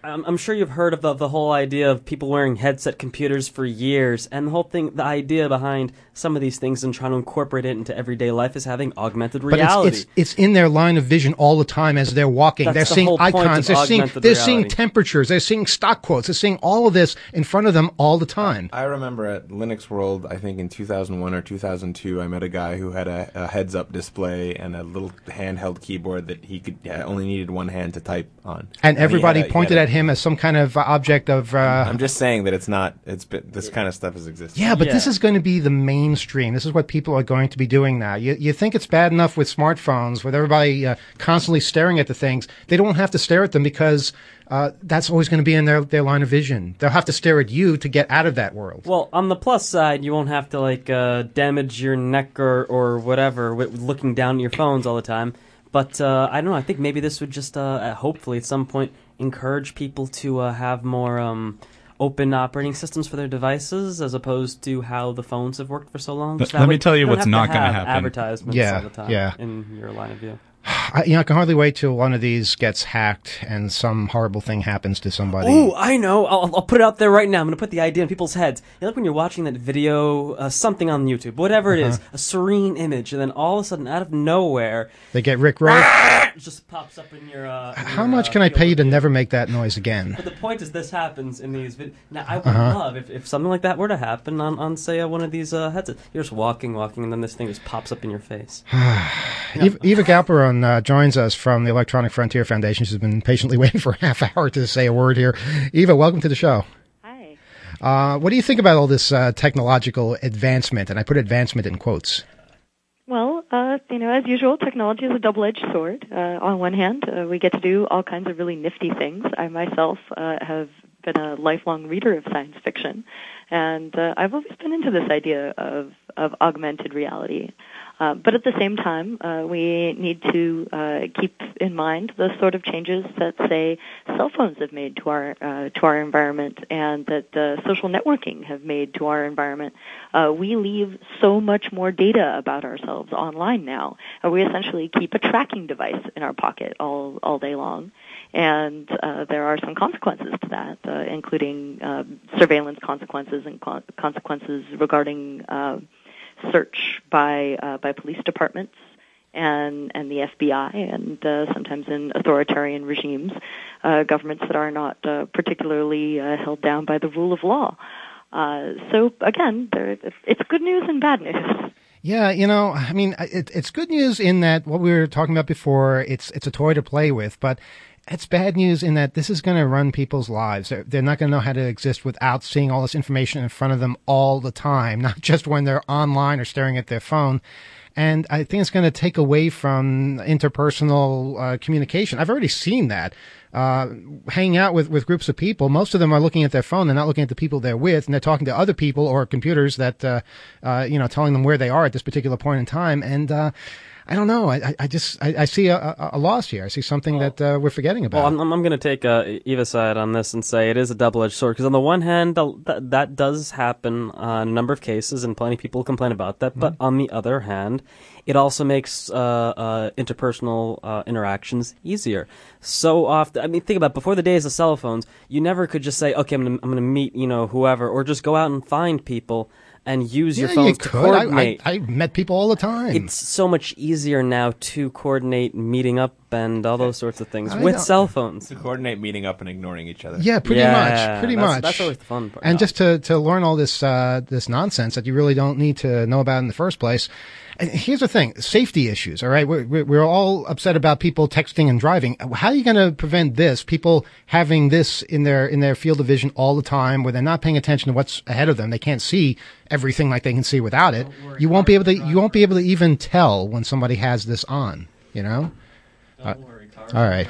I'm sure you've heard of the whole idea of people wearing headset computers for years, and the whole thing, the idea behind some of these things and trying to incorporate it into everyday life is having augmented reality. But it's in their line of vision all the time as they're walking. That's they're the seeing whole point icons. of Seeing augmented reality. seeing temperatures. They're seeing stock quotes. They're seeing all of this in front of them all the time. I remember at Linux World, I think in 2001 or 2002, I met a guy who had a heads-up display and a little handheld keyboard that he could only needed one hand to type on. And everybody pointed at him as some kind of object of. I'm just saying that it's not. This kind of stuff has existed. Yeah, but this is going to be the mainstream. This is what people are going to be doing now. You think it's bad enough with smartphones, with everybody constantly staring at the things. They don't have to stare at them because that's always going to be in their line of vision. They'll have to stare at you to get out of that world. Well, on the plus side, you won't have to damage your neck or whatever with looking down at your phones all the time. But I don't know. I think maybe this would just hopefully at some point encourage people to have more open operating systems for their devices, as opposed to how the phones have worked for so long. Let me tell you what's not going to happen. Advertisements all the time in your line of view. I can hardly wait till one of these gets hacked and some horrible thing happens to somebody. Oh, I know. I'll put it out there right now. I'm going to put the idea in people's heads. Like when you're watching that video, something on YouTube, whatever it is, a serene image, and then all of a sudden, out of nowhere, they get rickrolled. It just pops up in your. How much can I pay you to never make that noise again? But the point is, this happens in these videos. Now, I would love if something like that were to happen on say, one of these headsets. You're just walking, and then this thing just pops up in your face. Eva Galperon joins us from the Electronic Frontier Foundation. She's been patiently waiting for a half hour to say a word here. Eva, welcome to the show. Hi. What do you think about all this technological advancement? And I put advancement in quotes. Well, as usual, technology is a double-edged sword. On one hand, we get to do all kinds of really nifty things. I myself have been a lifelong reader of science fiction, and I've always been into this idea of augmented reality. But at the same time, we need to keep in mind the sort of changes that, say, cell phones have made to our environment, and that social networking have made to our environment. We leave so much more data about ourselves online now. We essentially keep a tracking device in our pocket all day long. And there are some consequences to that, including surveillance consequences and consequences regarding search by police departments and the FBI, and sometimes in authoritarian regimes, governments that are not particularly held down by the rule of law. So again, it's good news and bad news. Yeah, it's good news in that what we were talking about before, it's a toy to play with, but it's bad news in that this is going to run people's lives. They're not going to know how to exist without seeing all this information in front of them all the time, not just when they're online or staring at their phone. And I think it's going to take away from interpersonal communication. I've already seen that. Hanging out with groups of people, most of them are looking at their phone. They're not looking at the people they're with, and they're talking to other people or computers that, telling them where they are at this particular point in time. And I don't know. I see a loss here. I see something that we're forgetting about. Well, I'm going to take Eva's side on this and say it is a double-edged sword, because on the one hand, that does happen in a number of cases, and plenty of people complain about that. Mm-hmm. But on the other hand, it also makes interpersonal interactions easier. So often, think about it, before the days of cell phones, you never could just say, okay, I'm going to meet whoever, or just go out and find people and use your phones to coordinate. I met people all the time. It's so much easier now to coordinate meeting up and all those sorts of things with cell phones. To coordinate meeting up and ignoring each other. Yeah, pretty much. That's always the fun part. And just to learn all this nonsense that you really don't need to know about in the first place. And here's the thing, safety issues, all right? We're all upset about people texting and driving. How are you going to prevent this, people having this in their field of vision all the time where they're not paying attention to what's ahead of them? They can't see everything like they can see without it. You won't be able to even tell when somebody has this on, Don't worry, all right.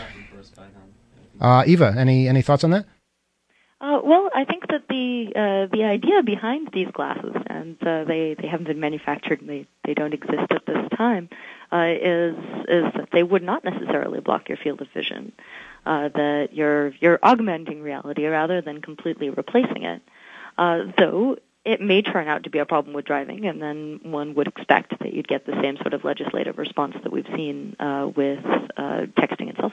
Eva, any thoughts on that? Well, I think that the idea behind these glasses, and they haven't been manufactured and they don't exist at this time, is that they would not necessarily block your field of vision. That you're augmenting reality rather than completely replacing it. Though it may turn out to be a problem with driving, and then one would expect that you'd get the same sort of legislative response that we've seen with texting and cell phones.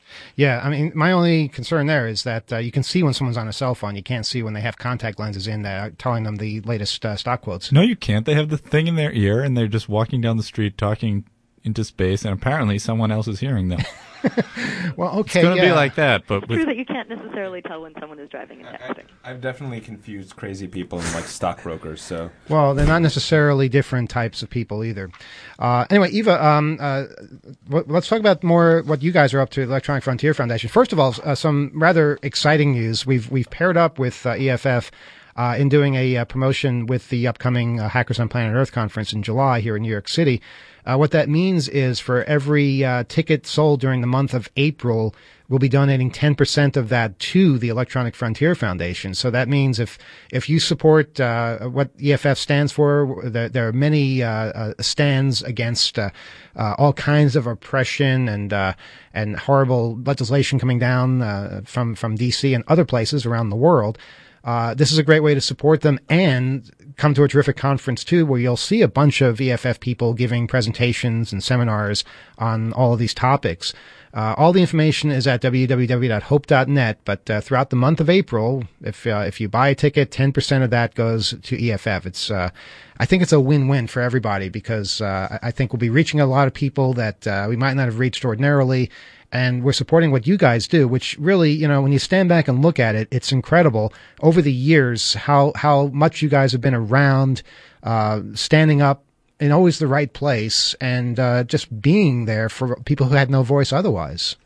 Yeah, I mean, my only concern there is that you can see when someone's on a cell phone. You can't see when they have contact lenses in that are telling them the latest stock quotes. No, you can't. They have the thing in their ear, and they're just walking down the street talking into space, and apparently someone else is hearing them. Well, okay, it's going to be like that, but It's true that you can't necessarily tell when someone is driving and texting. I've definitely confused crazy people and like stockbrokers. So well, they're not necessarily different types of people either. Anyway, Eva, let's talk about more what you guys are up to at Electronic Frontier Foundation. First of all, some rather exciting news. We've paired up with EFF in doing a promotion with the upcoming Hackers on Planet Earth conference in July here in New York City. What that means is for every ticket sold during the month of April, we'll be donating 10% of that to the Electronic Frontier Foundation. So that means if you support what EFF stands for, there are many stands against all kinds of oppression and horrible legislation coming down from DC and other places around the world. This is a great way to support them and come to a terrific conference, too, where you'll see a bunch of EFF people giving presentations and seminars on all of these topics. All the information is at www.hope.net, but throughout the month of April, if you buy a ticket, 10% of that goes to EFF. It's I think it's a win-win for everybody because I think we'll be reaching a lot of people that we might not have reached ordinarily. And we're supporting what you guys do, which really, when you stand back and look at it, it's incredible over the years how much you guys have been around, standing up in always the right place and just being there for people who had no voice otherwise.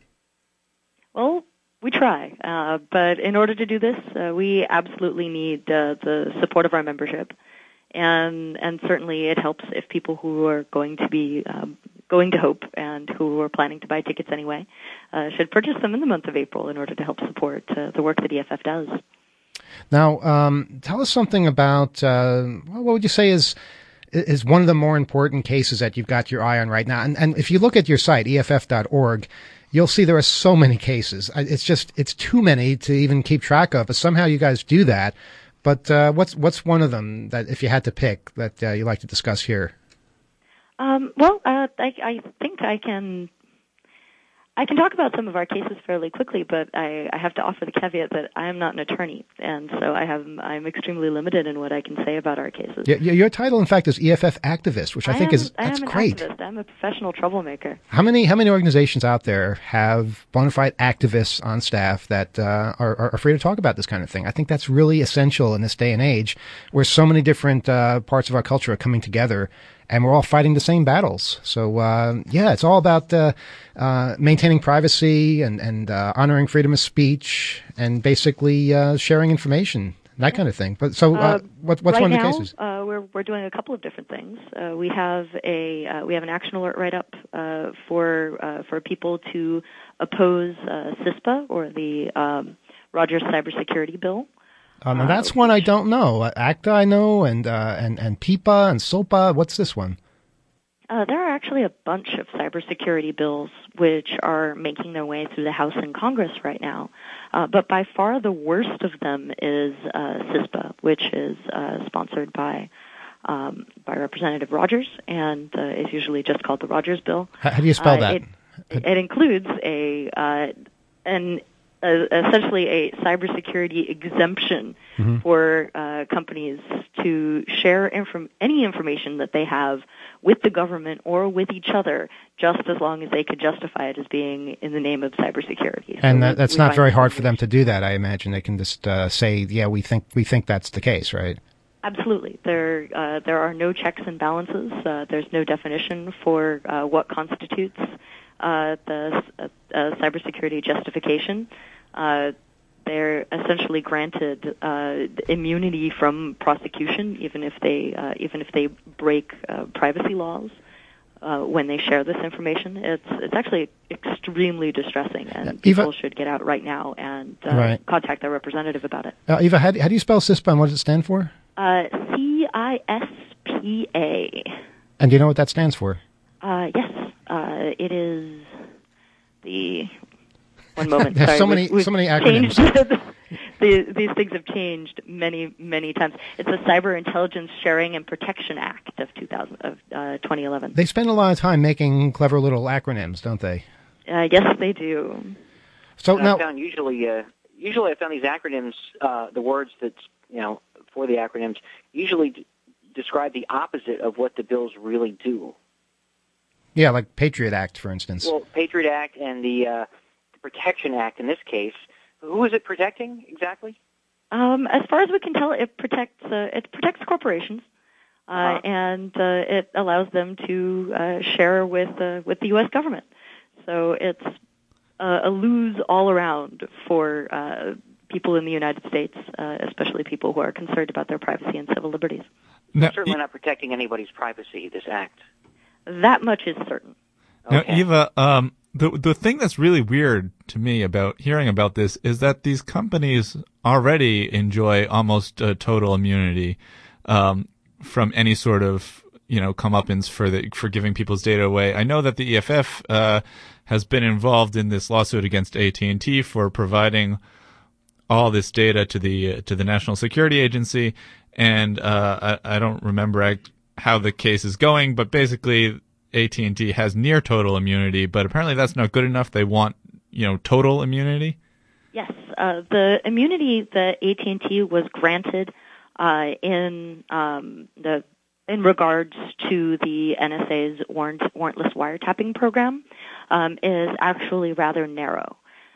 Well, we try, but in order to do this, we absolutely need the support of our membership. And certainly it helps if people who are going to be going to Hope and who are planning to buy tickets anyway should purchase them in the month of April in order to help support the work that EFF does. Now, tell us something about what would you say is one of the more important cases that you've got your eye on right now? And if you look at your site, EFF.org, you'll see there are so many cases. It's too many to even keep track of, but somehow you guys do that. But what's one of them that, if you had to pick, that you'd like to discuss here? I think I can talk about some of our cases fairly quickly, but I have to offer the caveat that I am not an attorney, and so I'm extremely limited in what I can say about our cases. Yeah, your title, in fact, is EFF activist, which I think is great. I'm an activist. I'm a professional troublemaker. How many organizations out there have bona fide activists on staff that are free to talk about this kind of thing? I think that's really essential in this day and age, where so many different parts of our culture are coming together. And we're all fighting the same battles. So, it's all about maintaining privacy and honoring freedom of speech and basically sharing information, that kind of thing. But so, what's right one of the now, cases? We're doing a couple of different things. We have an action alert write-up for people to oppose CISPA or the Rogers Cybersecurity Bill. Now that's one I don't know. ACTA I know, and PIPA and SOPA. What's this one? There are actually a bunch of cybersecurity bills which are making their way through the House and Congress right now. But by far the worst of them is CISPA, which is sponsored by Representative Rogers, and is usually just called the Rogers Bill. How do you spell that? It includes essentially a cybersecurity exemption for companies to share any information that they have with the government or with each other, just as long as they could justify it as being in the name of cybersecurity. And that's not very hard for them to do that. I imagine they can just say, "Yeah, we think that's the case," right? Absolutely. There are no checks and balances. There's no definition for what constitutes the cybersecurity justification. They're essentially granted immunity from prosecution, even if they break privacy laws when they share this information. It's actually extremely distressing, and people should get out right now and contact their representative about it. Eva, how do you spell CISPA, and what does it stand for? CISPA. And do you know what that stands for? Yes, it is the. One moment. There's Sorry, so many acronyms. These things have changed many, many times. It's the Cyber Intelligence Sharing and Protection Act of 2011. They spend a lot of time making clever little acronyms, don't they? Yes, they do. So and now, I found usually I found these acronyms, the words that for the acronyms usually describe the opposite of what the bills really do. yeah, like Patriot Act, for instance. Well, Patriot Act and the Protection Act in this case. Who is it protecting exactly? As far as we can tell, it protects corporations, and it allows them to share with the U.S. government. So it's a lose all around for people in the United States, especially people who are concerned about their privacy and civil liberties. Now, Certainly not protecting anybody's privacy, this act. That much is certain. Now, Eva, the thing that's really weird to me about hearing about this is that these companies already enjoy almost total immunity from any sort of comeuppance for giving people's data away. I know that the EFF has been involved in this lawsuit against AT&T for providing all this data to the National Security Agency, and I don't remember how the case is going, but basically AT&T has near total immunity, but apparently that's not good enough. They want total immunity. Yes, the immunity that AT&T was granted in regards to the NSA's warrantless wiretapping program is actually rather narrow.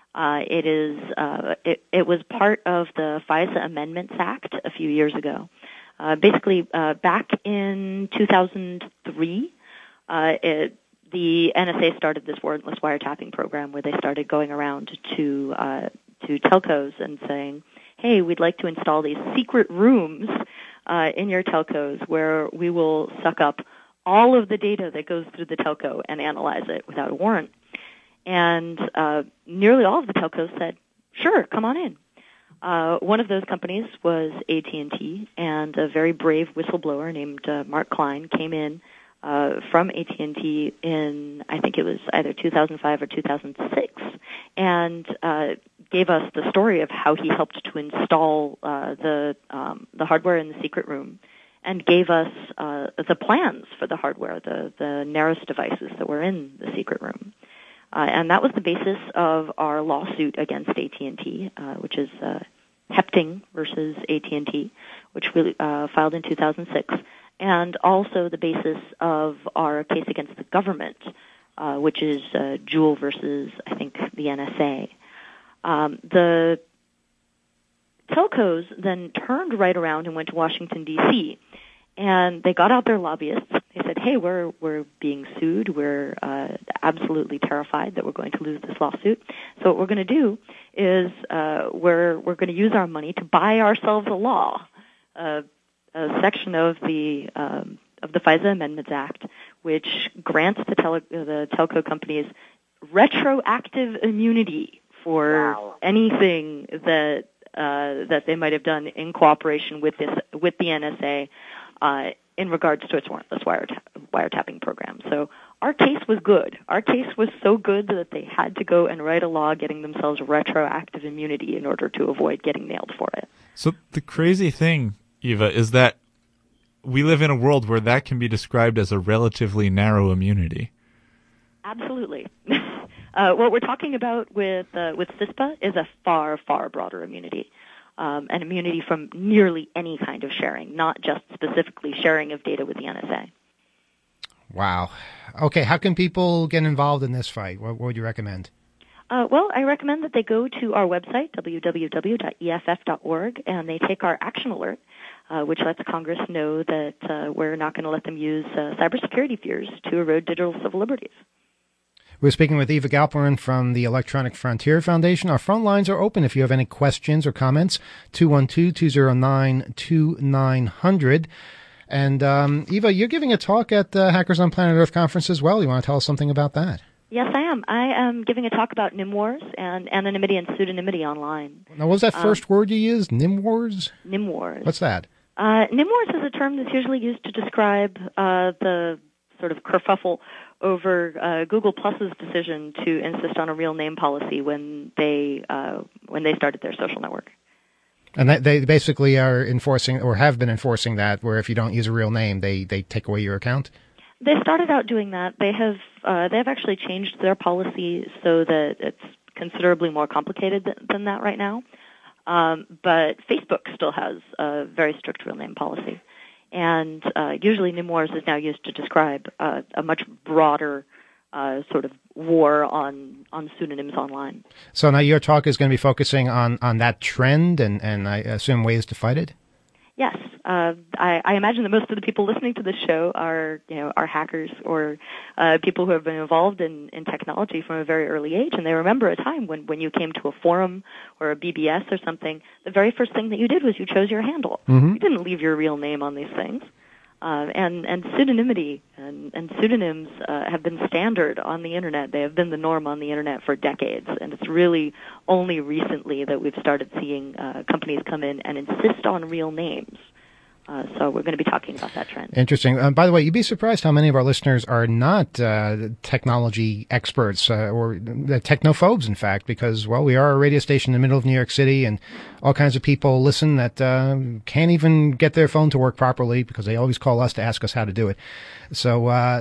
It was part of the FISA Amendments Act a few years ago. Basically, back in 2003, the NSA started this warrantless wiretapping program where they started going around to telcos and saying, "Hey, we'd like to install these secret rooms in your telcos where we will suck up all of the data that goes through the telco and analyze it without a warrant." And nearly all of the telcos said, "Sure, come on in." One of those companies was AT&T, and a very brave whistleblower named Mark Klein came in from AT&T in, I think it was either 2005 or 2006, and gave us the story of how he helped to install the hardware in the secret room, and gave us the plans for the hardware, the Neris devices that were in the secret room. And that was the basis of our lawsuit against AT&T, which is Hepting versus AT&T, which we filed in 2006, and also the basis of our case against the government, which is Juul versus, I think, the NSA. The telcos then turned right around and went to Washington, D.C., and they got out their lobbyists. They said, "Hey, we're being sued. We're absolutely terrified that we're going to lose this lawsuit. So what we're going to do is we're going to use our money to buy ourselves a law, a section of the FISA Amendments Act, which grants the telco companies retroactive immunity for anything that they might have done in cooperation with the NSA." In regards to its warrantless wiretapping program. So our case was good. Our case was so good that they had to go and write a law getting themselves retroactive immunity in order to avoid getting nailed for it. So the crazy thing, Eva, is that we live in a world where that can be described as a relatively narrow immunity. Absolutely. What we're talking about with CISPA is a far, far broader immunity. An immunity from nearly any kind of sharing, not just specifically sharing of data with the NSA. Wow. Okay, how can people get involved in this fight? What would you recommend? Well, I recommend that they go to our website, www.eff.org, and they take our action alert, which lets Congress know that we're not going to let them use cybersecurity fears to erode digital civil liberties. We're speaking with Eva Galperin from the Electronic Frontier Foundation. Our phone lines are open if you have any questions or comments, 212-209-2900. And Eva, you're giving a talk at the Hackers on Planet Earth conference as well. You want to tell us something about that? Yes, I am. I am giving a talk about NIM Wars and anonymity and pseudonymity online. Now, what was that first word you used? NIM Wars? NIM Wars. What's that? NIM Wars is a term that's usually used to describe the sort of kerfuffle over Google Plus's decision to insist on a real name policy when they started their social network. And they basically are enforcing, or have been enforcing that, where if you don't use a real name, they take away your account? They started out doing that. They have actually changed their policy so that it's considerably more complicated than that right now. But Facebook still has a very strict real name policy. And usually Nemours is now used to describe a much broader sort of war on pseudonyms online. So now your talk is going to be focusing on that trend and I assume ways to fight it? Yes. I imagine that most of the people listening to this show are hackers or people who have been involved in technology from a very early age, and they remember a time when you came to a forum or a BBS or something, the very first thing that you did was you chose your handle. Mm-hmm. You didn't leave your real name on these things. And pseudonymity and pseudonyms have been standard on the Internet. They have been the norm on the Internet for decades, and it's really only recently that we've started seeing companies come in and insist on real names. So we're going to be talking about that trend. Interesting. By the way, you'd be surprised how many of our listeners are not technology experts or technophobes, in fact, because, well, we are a radio station in the middle of New York City, and all kinds of people listen that can't even get their phone to work properly because they always call us to ask us how to do it. So I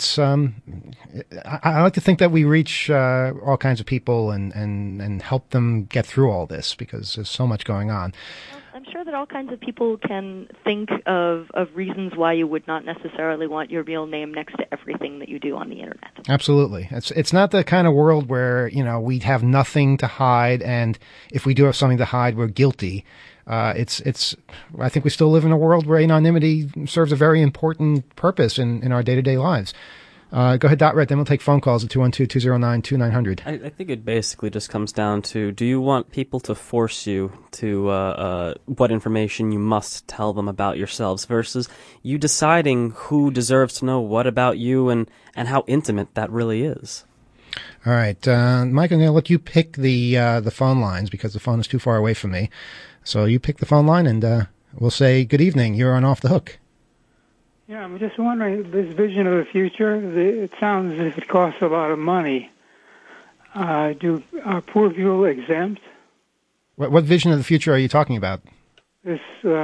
like to think that we reach all kinds of people and help them get through all this because there's so much going on. I'm sure that all kinds of people can think of reasons why you would not necessarily want your real name next to everything that you do on the Internet. Absolutely. It's not the kind of world where, we have nothing to hide, and if we do have something to hide, we're guilty. I think we still live in a world where anonymity serves a very important purpose in our day-to-day lives. Go ahead, .ret, then we'll take phone calls at 212-209-2900. I think it basically just comes down to, do you want people to force you to what information you must tell them about yourselves versus you deciding who deserves to know what about you and how intimate that really is? All right, Mike, I'm going to let you pick the phone lines because the phone is too far away from me. So you pick the phone line and we'll say, good evening, you're on Off the Hook. Yeah, I'm just wondering, this vision of the future, it sounds as if it costs a lot of money. Are poor people exempt? What vision of the future are you talking about? This,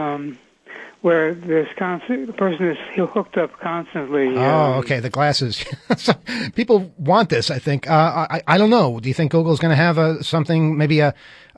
where the person is hooked up constantly. Oh, okay, the glasses. People want this, I think. I don't know. Do you think Google's going to have something, maybe a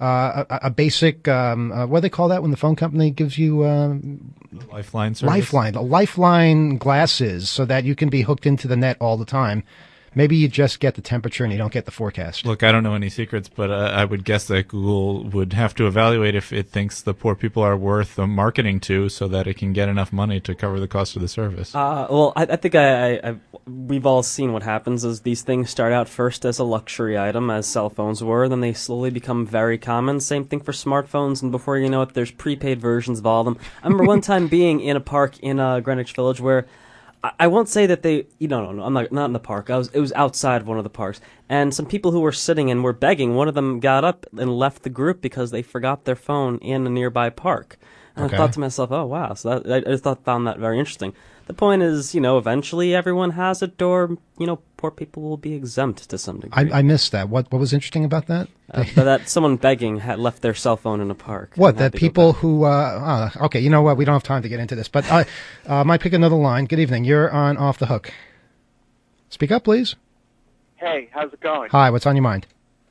basic, what do they call that when the phone company gives you Lifeline service? Lifeline glasses so that you can be hooked into the net all the time. Maybe you just get the temperature and you don't get the forecast. Look, I don't know any secrets, but I would guess that Google would have to evaluate if it thinks the poor people are worth marketing to so that it can get enough money to cover the cost of the service. Well, I think we've all seen what happens is these things start out first as a luxury item, as cell phones were, then they slowly become very common. Same thing for smartphones, and before you know it, there's prepaid versions of all of them. I remember one time being in a park in Greenwich Village where I won't say that they, no, I'm not in the park. It was outside of one of the parks, and some people who were sitting and were begging. One of them got up and left the group because they forgot their phone in a nearby park. And I thought to myself, oh wow! So I just found that very interesting. The point is, eventually everyone has it, or poor people will be exempt to some degree. I missed that. What was interesting about that? That someone begging had left their cell phone in a park. What, that people who, okay, you know what, we don't have time to get into this, but I might pick another line. Good evening, you're on Off the Hook. Speak up, please. Hey, how's it going? Hi, what's on your mind?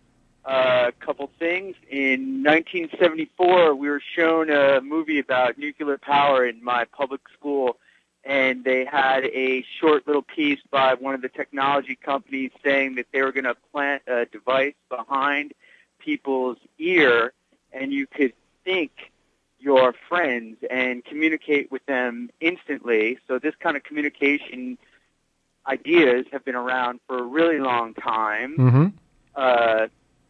A couple things. In 1974, we were shown a movie about nuclear power in my public school, and they had a short little piece by one of the technology companies saying that they were going to plant a device behind people's ear, and you could think your friends and communicate with them instantly. So this kind of communication ideas have been around for a really long time. Mm-hmm.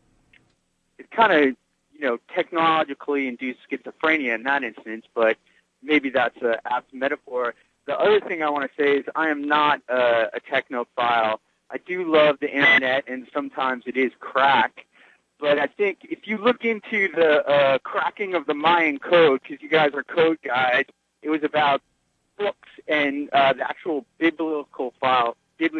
It's kind of, technologically induced schizophrenia in that instance, but maybe that's an apt metaphor. The other thing I want to say is I am not a technophile. I do love the Internet, and sometimes it is crack. But I think if you look into the cracking of the Mayan code, because you guys are code guys, it was about books and the actual bibliophile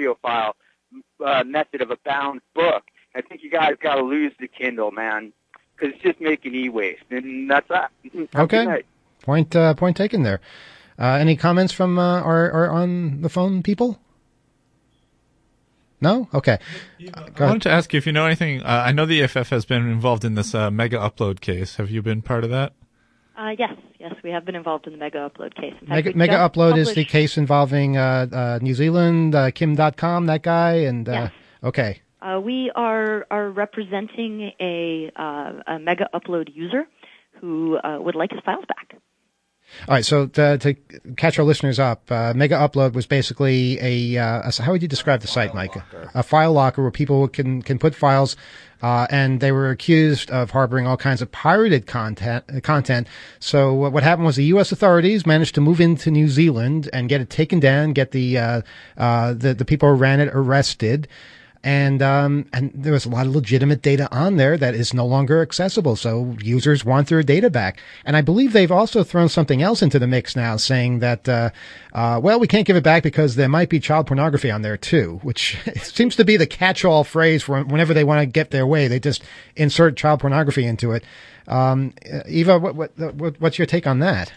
method of a bound book. I think you guys got to lose the Kindle, man, because it's just making e-waste, and that's that. Okay. Point taken there. Any comments from our on the phone people? No? Okay. I wanted to ask you if you know anything. I know the EFF has been involved in this Mega Upload case. Have you been part of that? Yes, we have been involved in the Mega Upload case. In fact, Mega Upload is the case involving New Zealand, Kim.com, that guy, and Yes. Okay. We are representing a Mega Upload user who would like his files back. All right, so to catch our listeners up, Mega Upload was basically a how would you describe the site, Mike? A file locker where people can put files, and they were accused of harboring all kinds of pirated content. So what happened was the U.S. authorities managed to move into New Zealand and get it taken down, get the people who ran it arrested. And there was a lot of legitimate data on there that is no longer accessible. So users want their data back. And I believe they've also thrown something else into the mix now, saying that, well, we can't give it back because there might be child pornography on there too, which seems to be the catch-all phrase for whenever they want to get their way. They just insert child pornography into it. Eva, what's your take on that?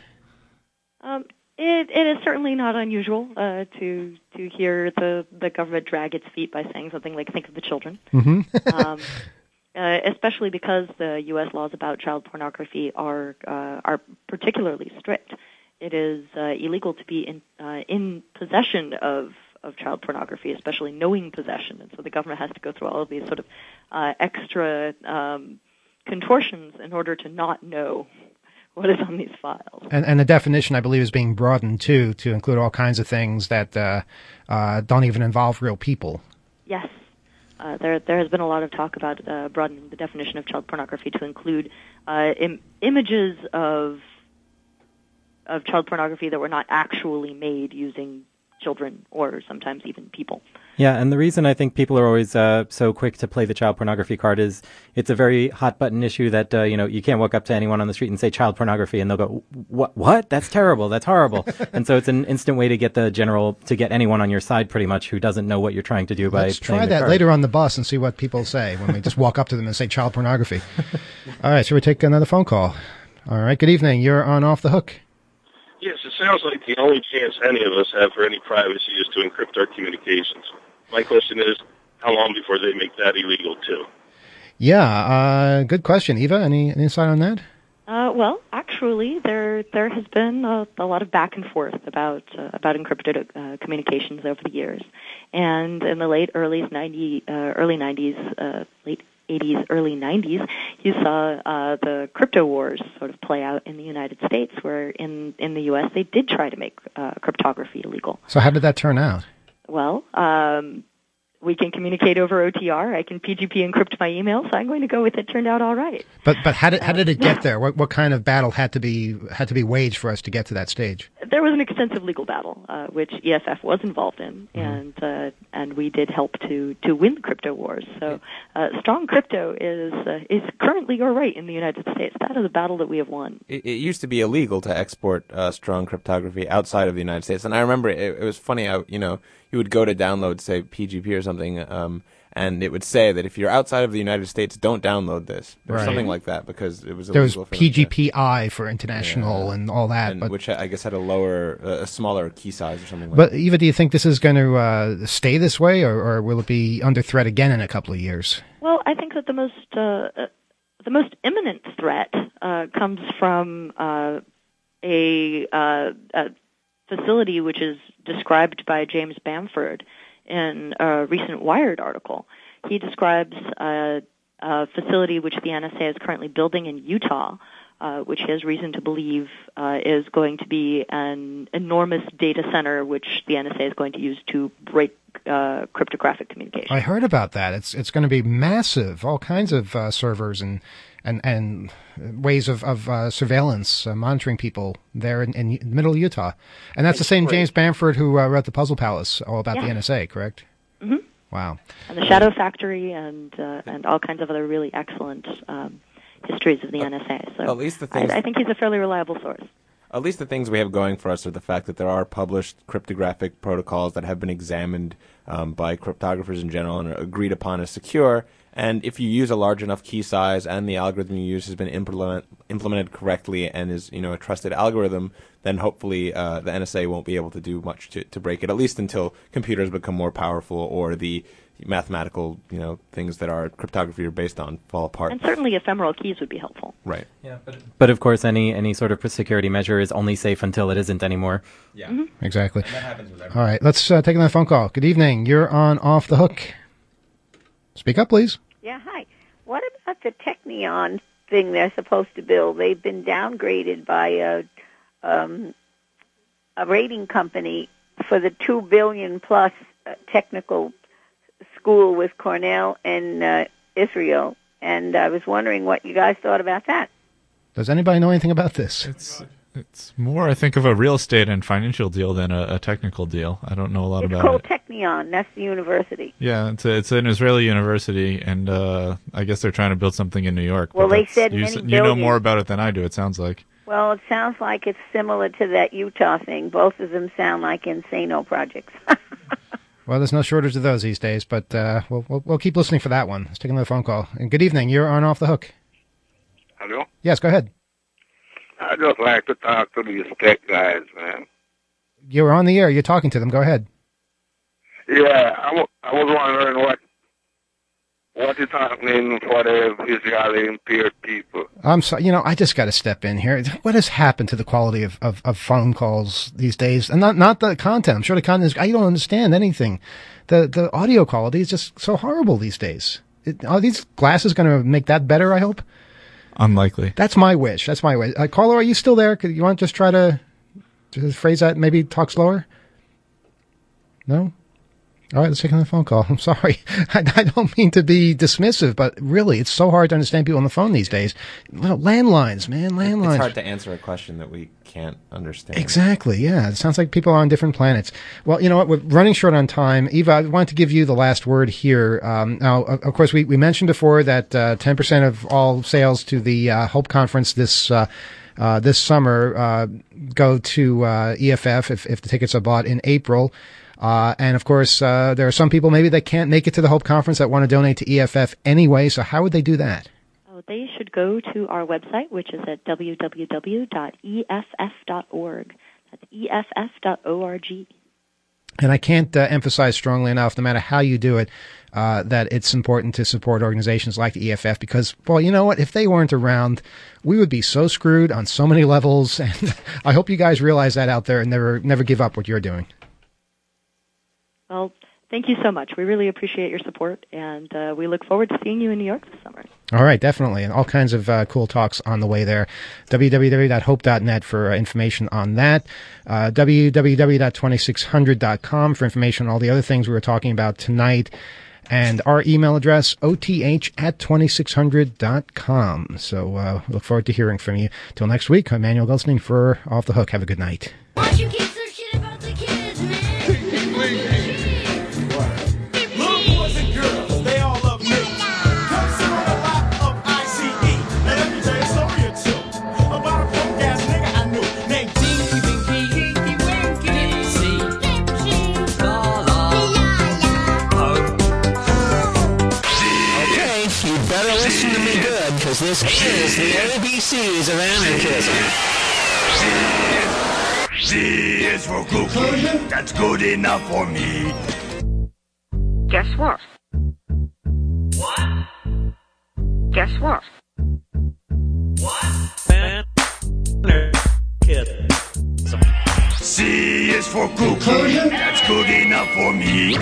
It is certainly not unusual to hear the government drag its feet by saying something like "think of the children," especially because the U.S. laws about child pornography are particularly strict. It is illegal to be in possession of child pornography, especially knowing possession, and so the government has to go through all of these sort of extra contortions in order to not know what is on these files. And the definition, I believe, is being broadened, too, to include all kinds of things that don't even involve real people. Yes. There has been a lot of talk about broadening the definition of child pornography to include images of child pornography that were not actually made using children or sometimes even people. Yeah, and the reason I think people are always so quick to play the child pornography card is it's a very hot button issue that you can't walk up to anyone on the street and say child pornography and they'll go, what? That's terrible. That's horrible. And so it's an instant way to get anyone on your side pretty much who doesn't know what you're trying to do by Let's playing try the that card. later on the bus and see what people say when we just walk up to them and say child pornography. All right, so we take another phone call. All right, good evening. You're on Off the Hook. Yes, it sounds like the only chance any of us have for any privacy is to encrypt our communications. My question is, how long before they make that illegal, too? Yeah, good question. Eva, any insight on that? Well, actually, there has been a lot of back and forth about encrypted communications over the years, and in the late 80s, early 90s, you saw the crypto wars sort of play out in the United States, where in the U.S. they did try to make cryptography illegal. So how did that turn out? Well, we can communicate over OTR. I can PGP encrypt my email, so I'm going to go with it turned out all right. But how did it get there? What kind of battle had to be waged for us to get to that stage? There was an extensive legal battle, which EFF was involved in, and we did help to win the crypto wars. So strong crypto is currently your right in the United States. That is a battle that we have won. It used to be illegal to export strong cryptography outside of the United States, and I remember it was funny how you would go to download, say, PGP or something, and it would say that if you're outside of the United States, don't download this, or something like that, because it was illegal. There was PGPI for international and all that, which I guess had a smaller key size or something. But Eva, do you think this is going to stay this way, or will it be under threat again in a couple of years? Well, I think that the most imminent threat comes from a facility which is described by James Bamford in a recent Wired article. He describes a facility which the NSA is currently building in Utah, which he has reason to believe is going to be an enormous data center which the NSA is going to use to break cryptographic communication. I heard about that. It's going to be massive, all kinds of servers and ways of surveillance, monitoring people there in middle Utah. And that's the same James Bamford who wrote The Puzzle Palace, all about the NSA, correct? Mm-hmm. Wow. And the Shadow Factory and all kinds of other really excellent histories of the NSA. So at least the things, I think he's a fairly reliable source. At least the things we have going for us are the fact that there are published cryptographic protocols that have been examined by cryptographers in general and are agreed upon as secure. And if you use a large enough key size and the algorithm you use has been implemented correctly and is, a trusted algorithm, then hopefully the NSA won't be able to do much to break it, at least until computers become more powerful or the mathematical, things that our cryptography are based on fall apart. And certainly ephemeral keys would be helpful. Right. Yeah, but of course, any sort of security measure is only safe until it isn't anymore. Yeah. Mm-hmm. Exactly. And that happens with everything. All right, let's take another phone call. Good evening. You're on Off the Hook. Speak up, please. Yeah, hi. What about the Technion thing they're supposed to build? They've been downgraded by a rating company for the $2 billion plus technical school with Cornell and Israel, and I was wondering what you guys thought about that. Does anybody know anything about this? It's more, I think, of a real estate and financial deal than a technical deal. I don't know a lot It's about called it. Technion. That's the university. Yeah, it's an Israeli university, and I guess they're trying to build something in New York. Well, but they said you, many you know billions. more about it than I do, it sounds like. Well, it sounds like it's similar to that Utah thing. Both of them sound like insano projects. Well, there's no shortage of those these days, but we'll keep listening for that one. Let's take another phone call. And good evening. You're on Off the Hook. Hello? Yes, go ahead. I'd just like to talk to these tech guys, man. You're on the air. You're talking to them. Go ahead. Yeah, I was wondering what is happening for the visually impaired people. I'm sorry. I just got to step in here. What has happened to the quality of phone calls these days? And not the content. I'm sure the content is, I don't understand anything. The audio quality is just so horrible these days. Are these glasses going to make that better, I hope? Unlikely. That's my wish. Caller, are you still there? You want to just try to phrase that, maybe talk slower? No? All right, let's take another phone call. I'm sorry. I don't mean to be dismissive, but really, it's so hard to understand people on the phone these days. Landlines, man, landlines. It's hard to answer a question that we can't understand. Exactly, yeah. It sounds like people are on different planets. Well, you know what? We're running short on time. Eva, I wanted to give you the last word here. Now, of course, we mentioned before that 10% of all sales to the Hope Conference this summer go to EFF if the tickets are bought in April. And of course, there are some people maybe that can't make it to the Hope Conference that want to donate to EFF anyway. So how would they do that? Oh, they should go to our website, which is at www.eff.org. That's eff.org. And I can't emphasize strongly enough, no matter how you do it, that it's important to support organizations like the EFF because, well, you know what? If they weren't around, we would be so screwed on so many levels. And I hope you guys realize that out there and never give up what you're doing. Well, thank you so much. We really appreciate your support, and we look forward to seeing you in New York this summer. All right, definitely. And all kinds of cool talks on the way there. www.hope.net for information on that. www.2600.com for information on all the other things we were talking about tonight. And our email address, oth@2600.com. So look forward to hearing from you. Till next week, I'm Manuel Goldstein for Off the Hook. Have a good night. This is the ABCs of anarchism. C is for conclusion. That's good enough for me. Guess what? What? Guess what? C is for conclusion. That's good enough for me.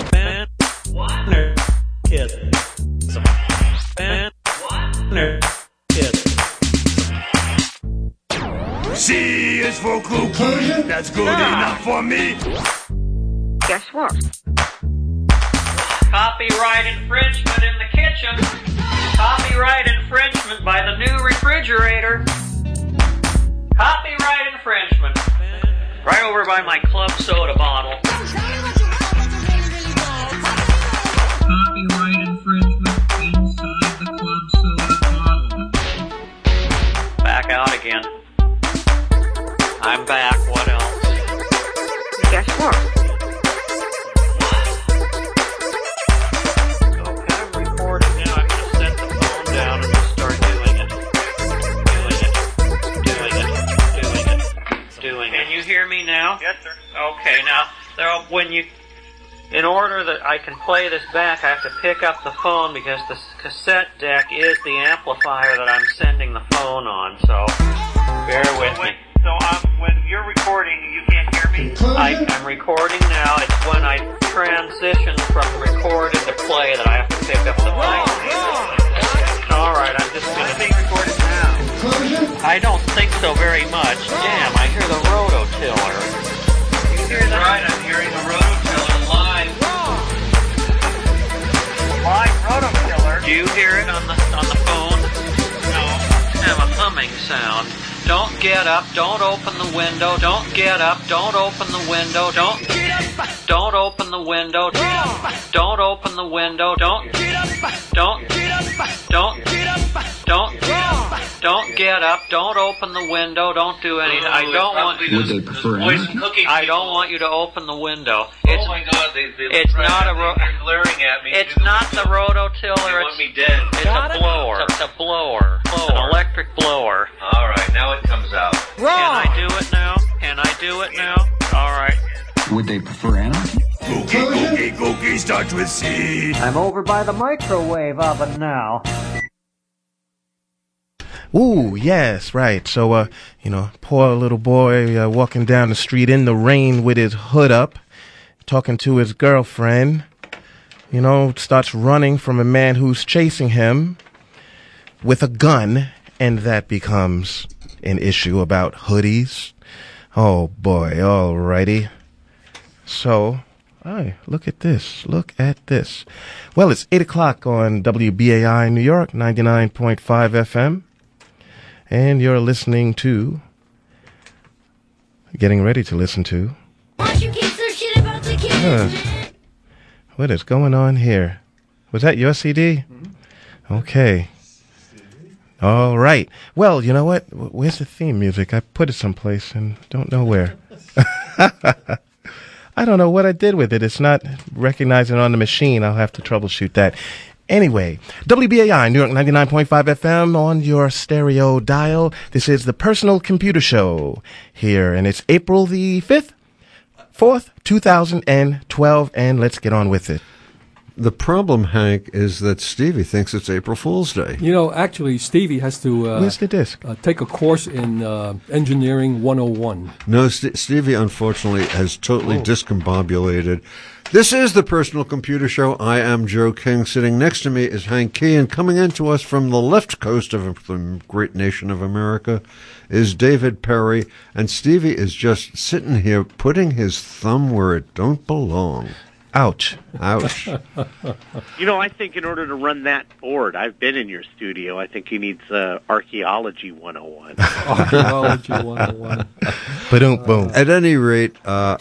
C is for conclusion. That's good enough for me. Guess what? Copyright infringement in the kitchen. Copyright infringement by the new refrigerator. Copyright infringement. Right over by my club soda bottle. Copyright infringement inside the club soda bottle. Back out again. I'm back. What else? Guess what? in order that I can play this back, I have to pick up the phone because the cassette deck is the amplifier that I'm sending the phone on, so bear with me. So when you're recording, you can't hear me? I'm recording now. It's when I transition from recorded to play that I have to pick up the phone. Alright, I'm just going to be recorded now. I don't think so very much. Damn, I hear the rototiller. You hear that? Right, I'm hearing the rototiller live. Live rototiller. Do you hear it on the phone? No. I have a humming sound. Don't get up, don't open the window, don't get up, don't open the window, don't open the window, don't open the window, don't get up, don't open the window, don't do anything. I don't want you to open the window. Oh my God, it's not they're glaring at me. It's not the rototiller. Want me dead. It's a blower. It's a blower. It's an electric blower. All right, now it comes out. Can I do it now? Can I do it now? All right. Would they prefer anarchy? Cookie starts with C. I'm over by the microwave oven now. Ooh, yes, right. So, poor little boy walking down the street in the rain with his hood up, talking to his girlfriend, starts running from a man who's chasing him with a gun, and that becomes an issue about hoodies. Oh, boy, alrighty. So, look at this. Look at this. Well, it's 8 o'clock on WBAI New York, 99.5 FM. And you're getting ready to listen to. Why'd you keep so shit about the kids? What is going on here? Was that your CD? Mm-hmm. Okay. All right. Well, you know what? Where's the theme music? I put it someplace and don't know where. I don't know what I did with it. It's not recognizing on the machine. I'll have to troubleshoot that. Anyway, WBAI, New York 99.5 FM on your stereo dial. This is the Personal Computer Show here, and it's April the 4th, 2012, and let's get on with it. The problem, Hank, is that Stevie thinks it's April Fool's Day. Actually, Stevie has to where's the disc? Take a course in Engineering 101. No, Stevie, unfortunately, has totally discombobulated. This is the Personal Computer Show. I am Joe King. Sitting next to me is Hank Key, and coming into us from the left coast of the great nation of America is David Perry. And Stevie is just sitting here putting his thumb where it don't belong. Ouch. Ouch. I think in order to run that board, I've been in your studio, I think he needs Archaeology 101. Archaeology 101. Boom. At any rate,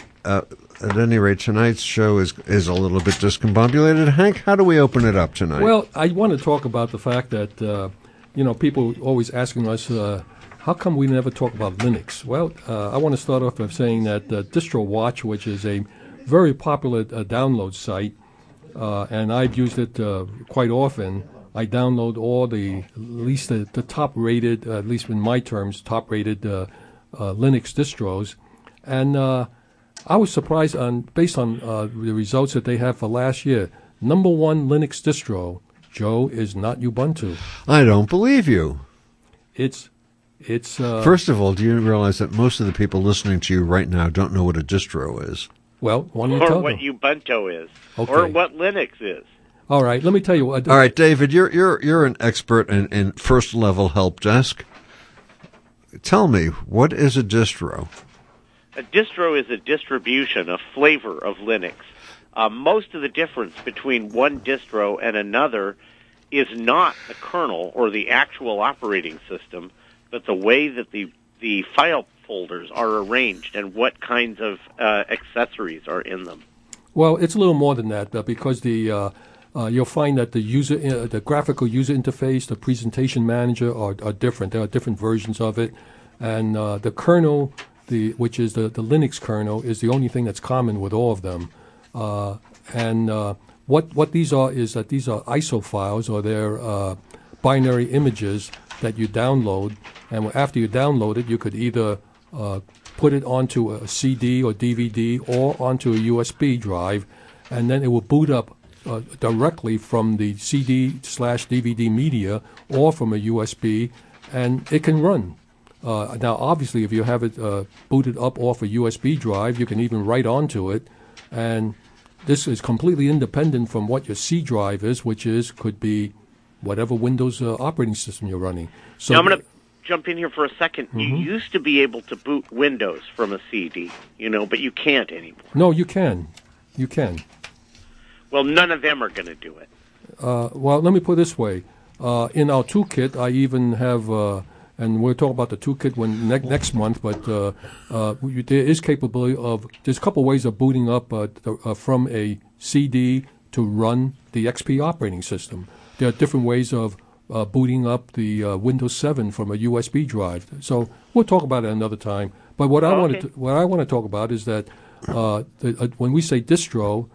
tonight's show is a little bit discombobulated. Hank, how do we open it up tonight? Well, I want to talk about the fact that, people always asking us, how come we never talk about Linux? Well, I want to start off by saying that DistroWatch, which is a very popular download site, and I've used it quite often. I download all at least the top-rated, at least in my terms, top-rated Linux distros. And I was surprised, based on the results that they have for last year, number one Linux distro, Joe, is not Ubuntu. I don't believe you. It's First of all, do you realize that most of the people listening to you right now don't know what a distro is? Well, why don't you or tell what them? Ubuntu is, Okay. or what Linux is. All right, let me tell you what. All right, David, you're an expert in first level help desk. Tell me, what is a distro? A distro is a distribution, a flavor of Linux. Most of the difference between one distro and another is not the kernel or the actual operating system, but the way that the file folders are arranged and what kinds of accessories are in them. Well, it's a little more than that, because you'll find that the graphical user interface, the presentation manager are different. There are different versions of it, and the kernel, which is the Linux kernel, is the only thing that's common with all of them. What these are is that these are ISO files, or they're binary images that you download, and after you download it, you could either put it onto a CD or DVD or onto a USB drive, and then it will boot up directly from the CD/DVD media or from a USB, and it can run. Now, obviously, if you have it booted up off a USB drive, you can even write onto it, and this is completely independent from what your C drive is, which could be whatever Windows operating system you're running. So now I'm going to jump in here for a second. Mm-hmm. You used to be able to boot Windows from a CD, but you can't anymore. No, you can. You can. Well, none of them are going to do it. Well, let me put it this way. In our toolkit, I even have, and we'll talk about the toolkit next month, but there is capability of, there's a couple ways of booting up from a CD to run the XP operating system. There are different ways of booting up the Windows 7 from a USB drive. So we'll talk about it another time. But what I want to talk about is that when we say distro,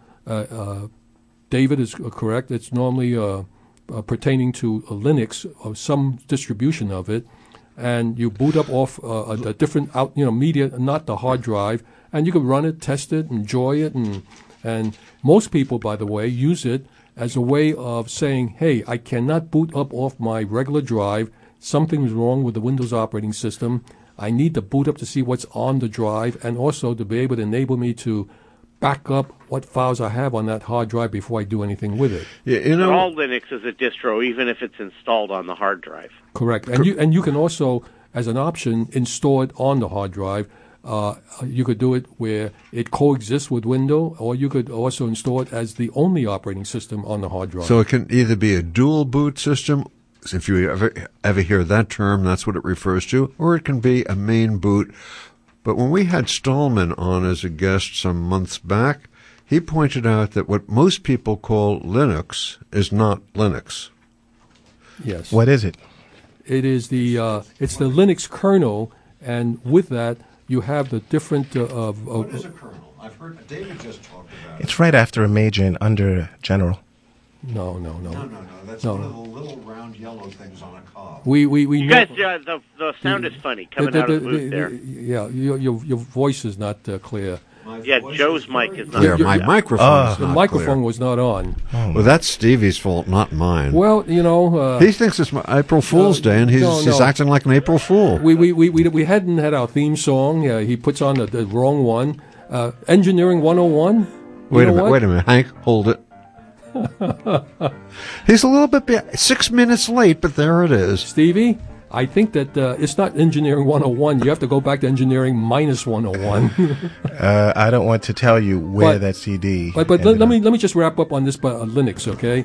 David is correct. It's normally pertaining to Linux or some distribution of it, and you boot up off a different media, not the hard drive, and you can run it, test it, enjoy it, and most people, by the way, use it as a way of saying, hey, I cannot boot up off my regular drive. Something is wrong with the Windows operating system. I need to boot up to see what's on the drive, and also to be able to enable me to back up what files I have on that hard drive before I do anything with it. Yeah, all Linux is a distro, even if it's installed on the hard drive. Correct. And you can also, as an option, install it on the hard drive. You could do it where it coexists with Windows, or you could also install it as the only operating system on the hard drive. So it can either be a dual boot system, if you ever hear that term, that's what it refers to, or it can be a main boot. But when we had Stallman on as a guest some months back, he pointed out that what most people call Linux is not Linux. Yes. What is it? It is it's the Linux kernel, and with that you have the different. What is a kernel? I've heard David just talked about it. It's right after a major and under general. No. That's one of the little round yellow things on a cob. We you guys, the sound is funny coming out of the booth there. Yeah, your voice is not clear. Yeah, Joe's mic is not. Yeah, my microphone is the not microphone clear. was not on. Well, that's Stevie's fault, not mine. Well, he thinks it's April Fool's Day, and he's acting like an April Fool. We hadn't had our theme song. He puts on the wrong one. Engineering 101. Wait a minute, Hank, hold it. He's a little bit 6 minutes late, but there it is. Stevie, I think that it's not Engineering 101. You have to go back to Engineering minus 101. I don't want to tell you where that CD. But let me just wrap up on this Linux, okay?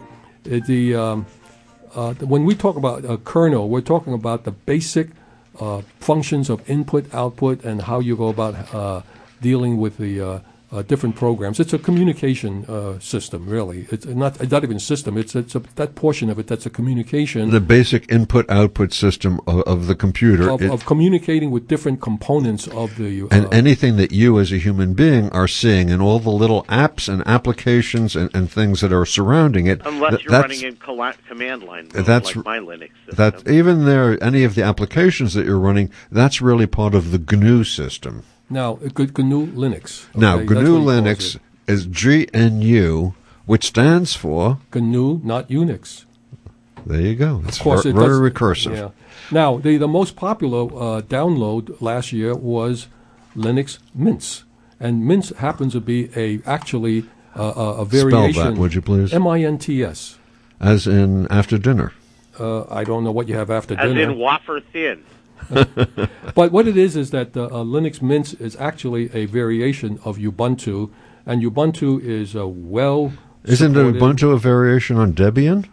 When we talk about a kernel, we're talking about the basic functions of input, output, and how you go about dealing with the different programs. It's a communication system, really. It's not even system. It's that portion of it that's a communication. The basic input-output system of the computer. Of communicating with different components of the... and anything that you as a human being are seeing, and all the little apps and applications and things that are surrounding it. Unless you're running in command line mode, like my Linux system. Even any of the applications that you're running, that's really part of the GNU system. Now, GNU Linux. Okay? Now, GNU Linux is GNU, which stands for... GNU, not Unix. There you go. It's of course, very recursive. Yeah. Now, the most popular download last year was Linux Mint. And Mint happens to be actually a variation. Spell that, would you please? MINTS. As in after dinner. I don't know what you have after dinner. As in wafer thin. But what it is that Linux Mint is actually a variation of Ubuntu, and Ubuntu is Isn't Ubuntu a variation on Debian?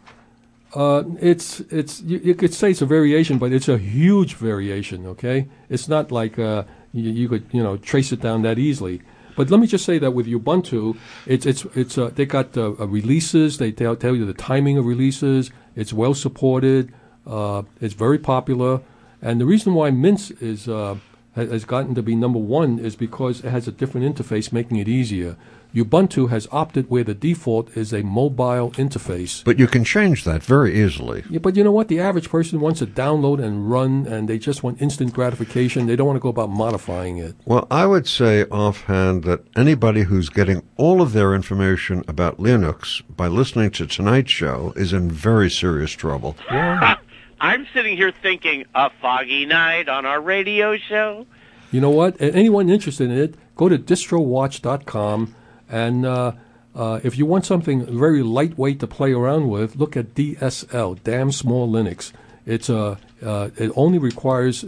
You could say it's a variation, but it's a huge variation. Okay, it's not like you could trace it down that easily. But let me just say that with Ubuntu, it's they got releases. They tell you the timing of releases. It's well supported. It's very popular. And the reason why Mint is has gotten to be number one is because it has a different interface, making it easier. Ubuntu has opted where the default is a mobile interface. But you can change that very easily. Yeah, but you know what? The average person wants to download and run, and they just want instant gratification. They don't want to go about modifying it. Well, I would say offhand that anybody who's getting all of their information about Linux by listening to tonight's show is in very serious trouble. Yeah. I'm sitting here thinking, a foggy night on our radio show? You know what? Anyone interested in it, go to distrowatch.com, and if you want something very lightweight to play around with, look at DSL, Damn Small Linux. It's it only requires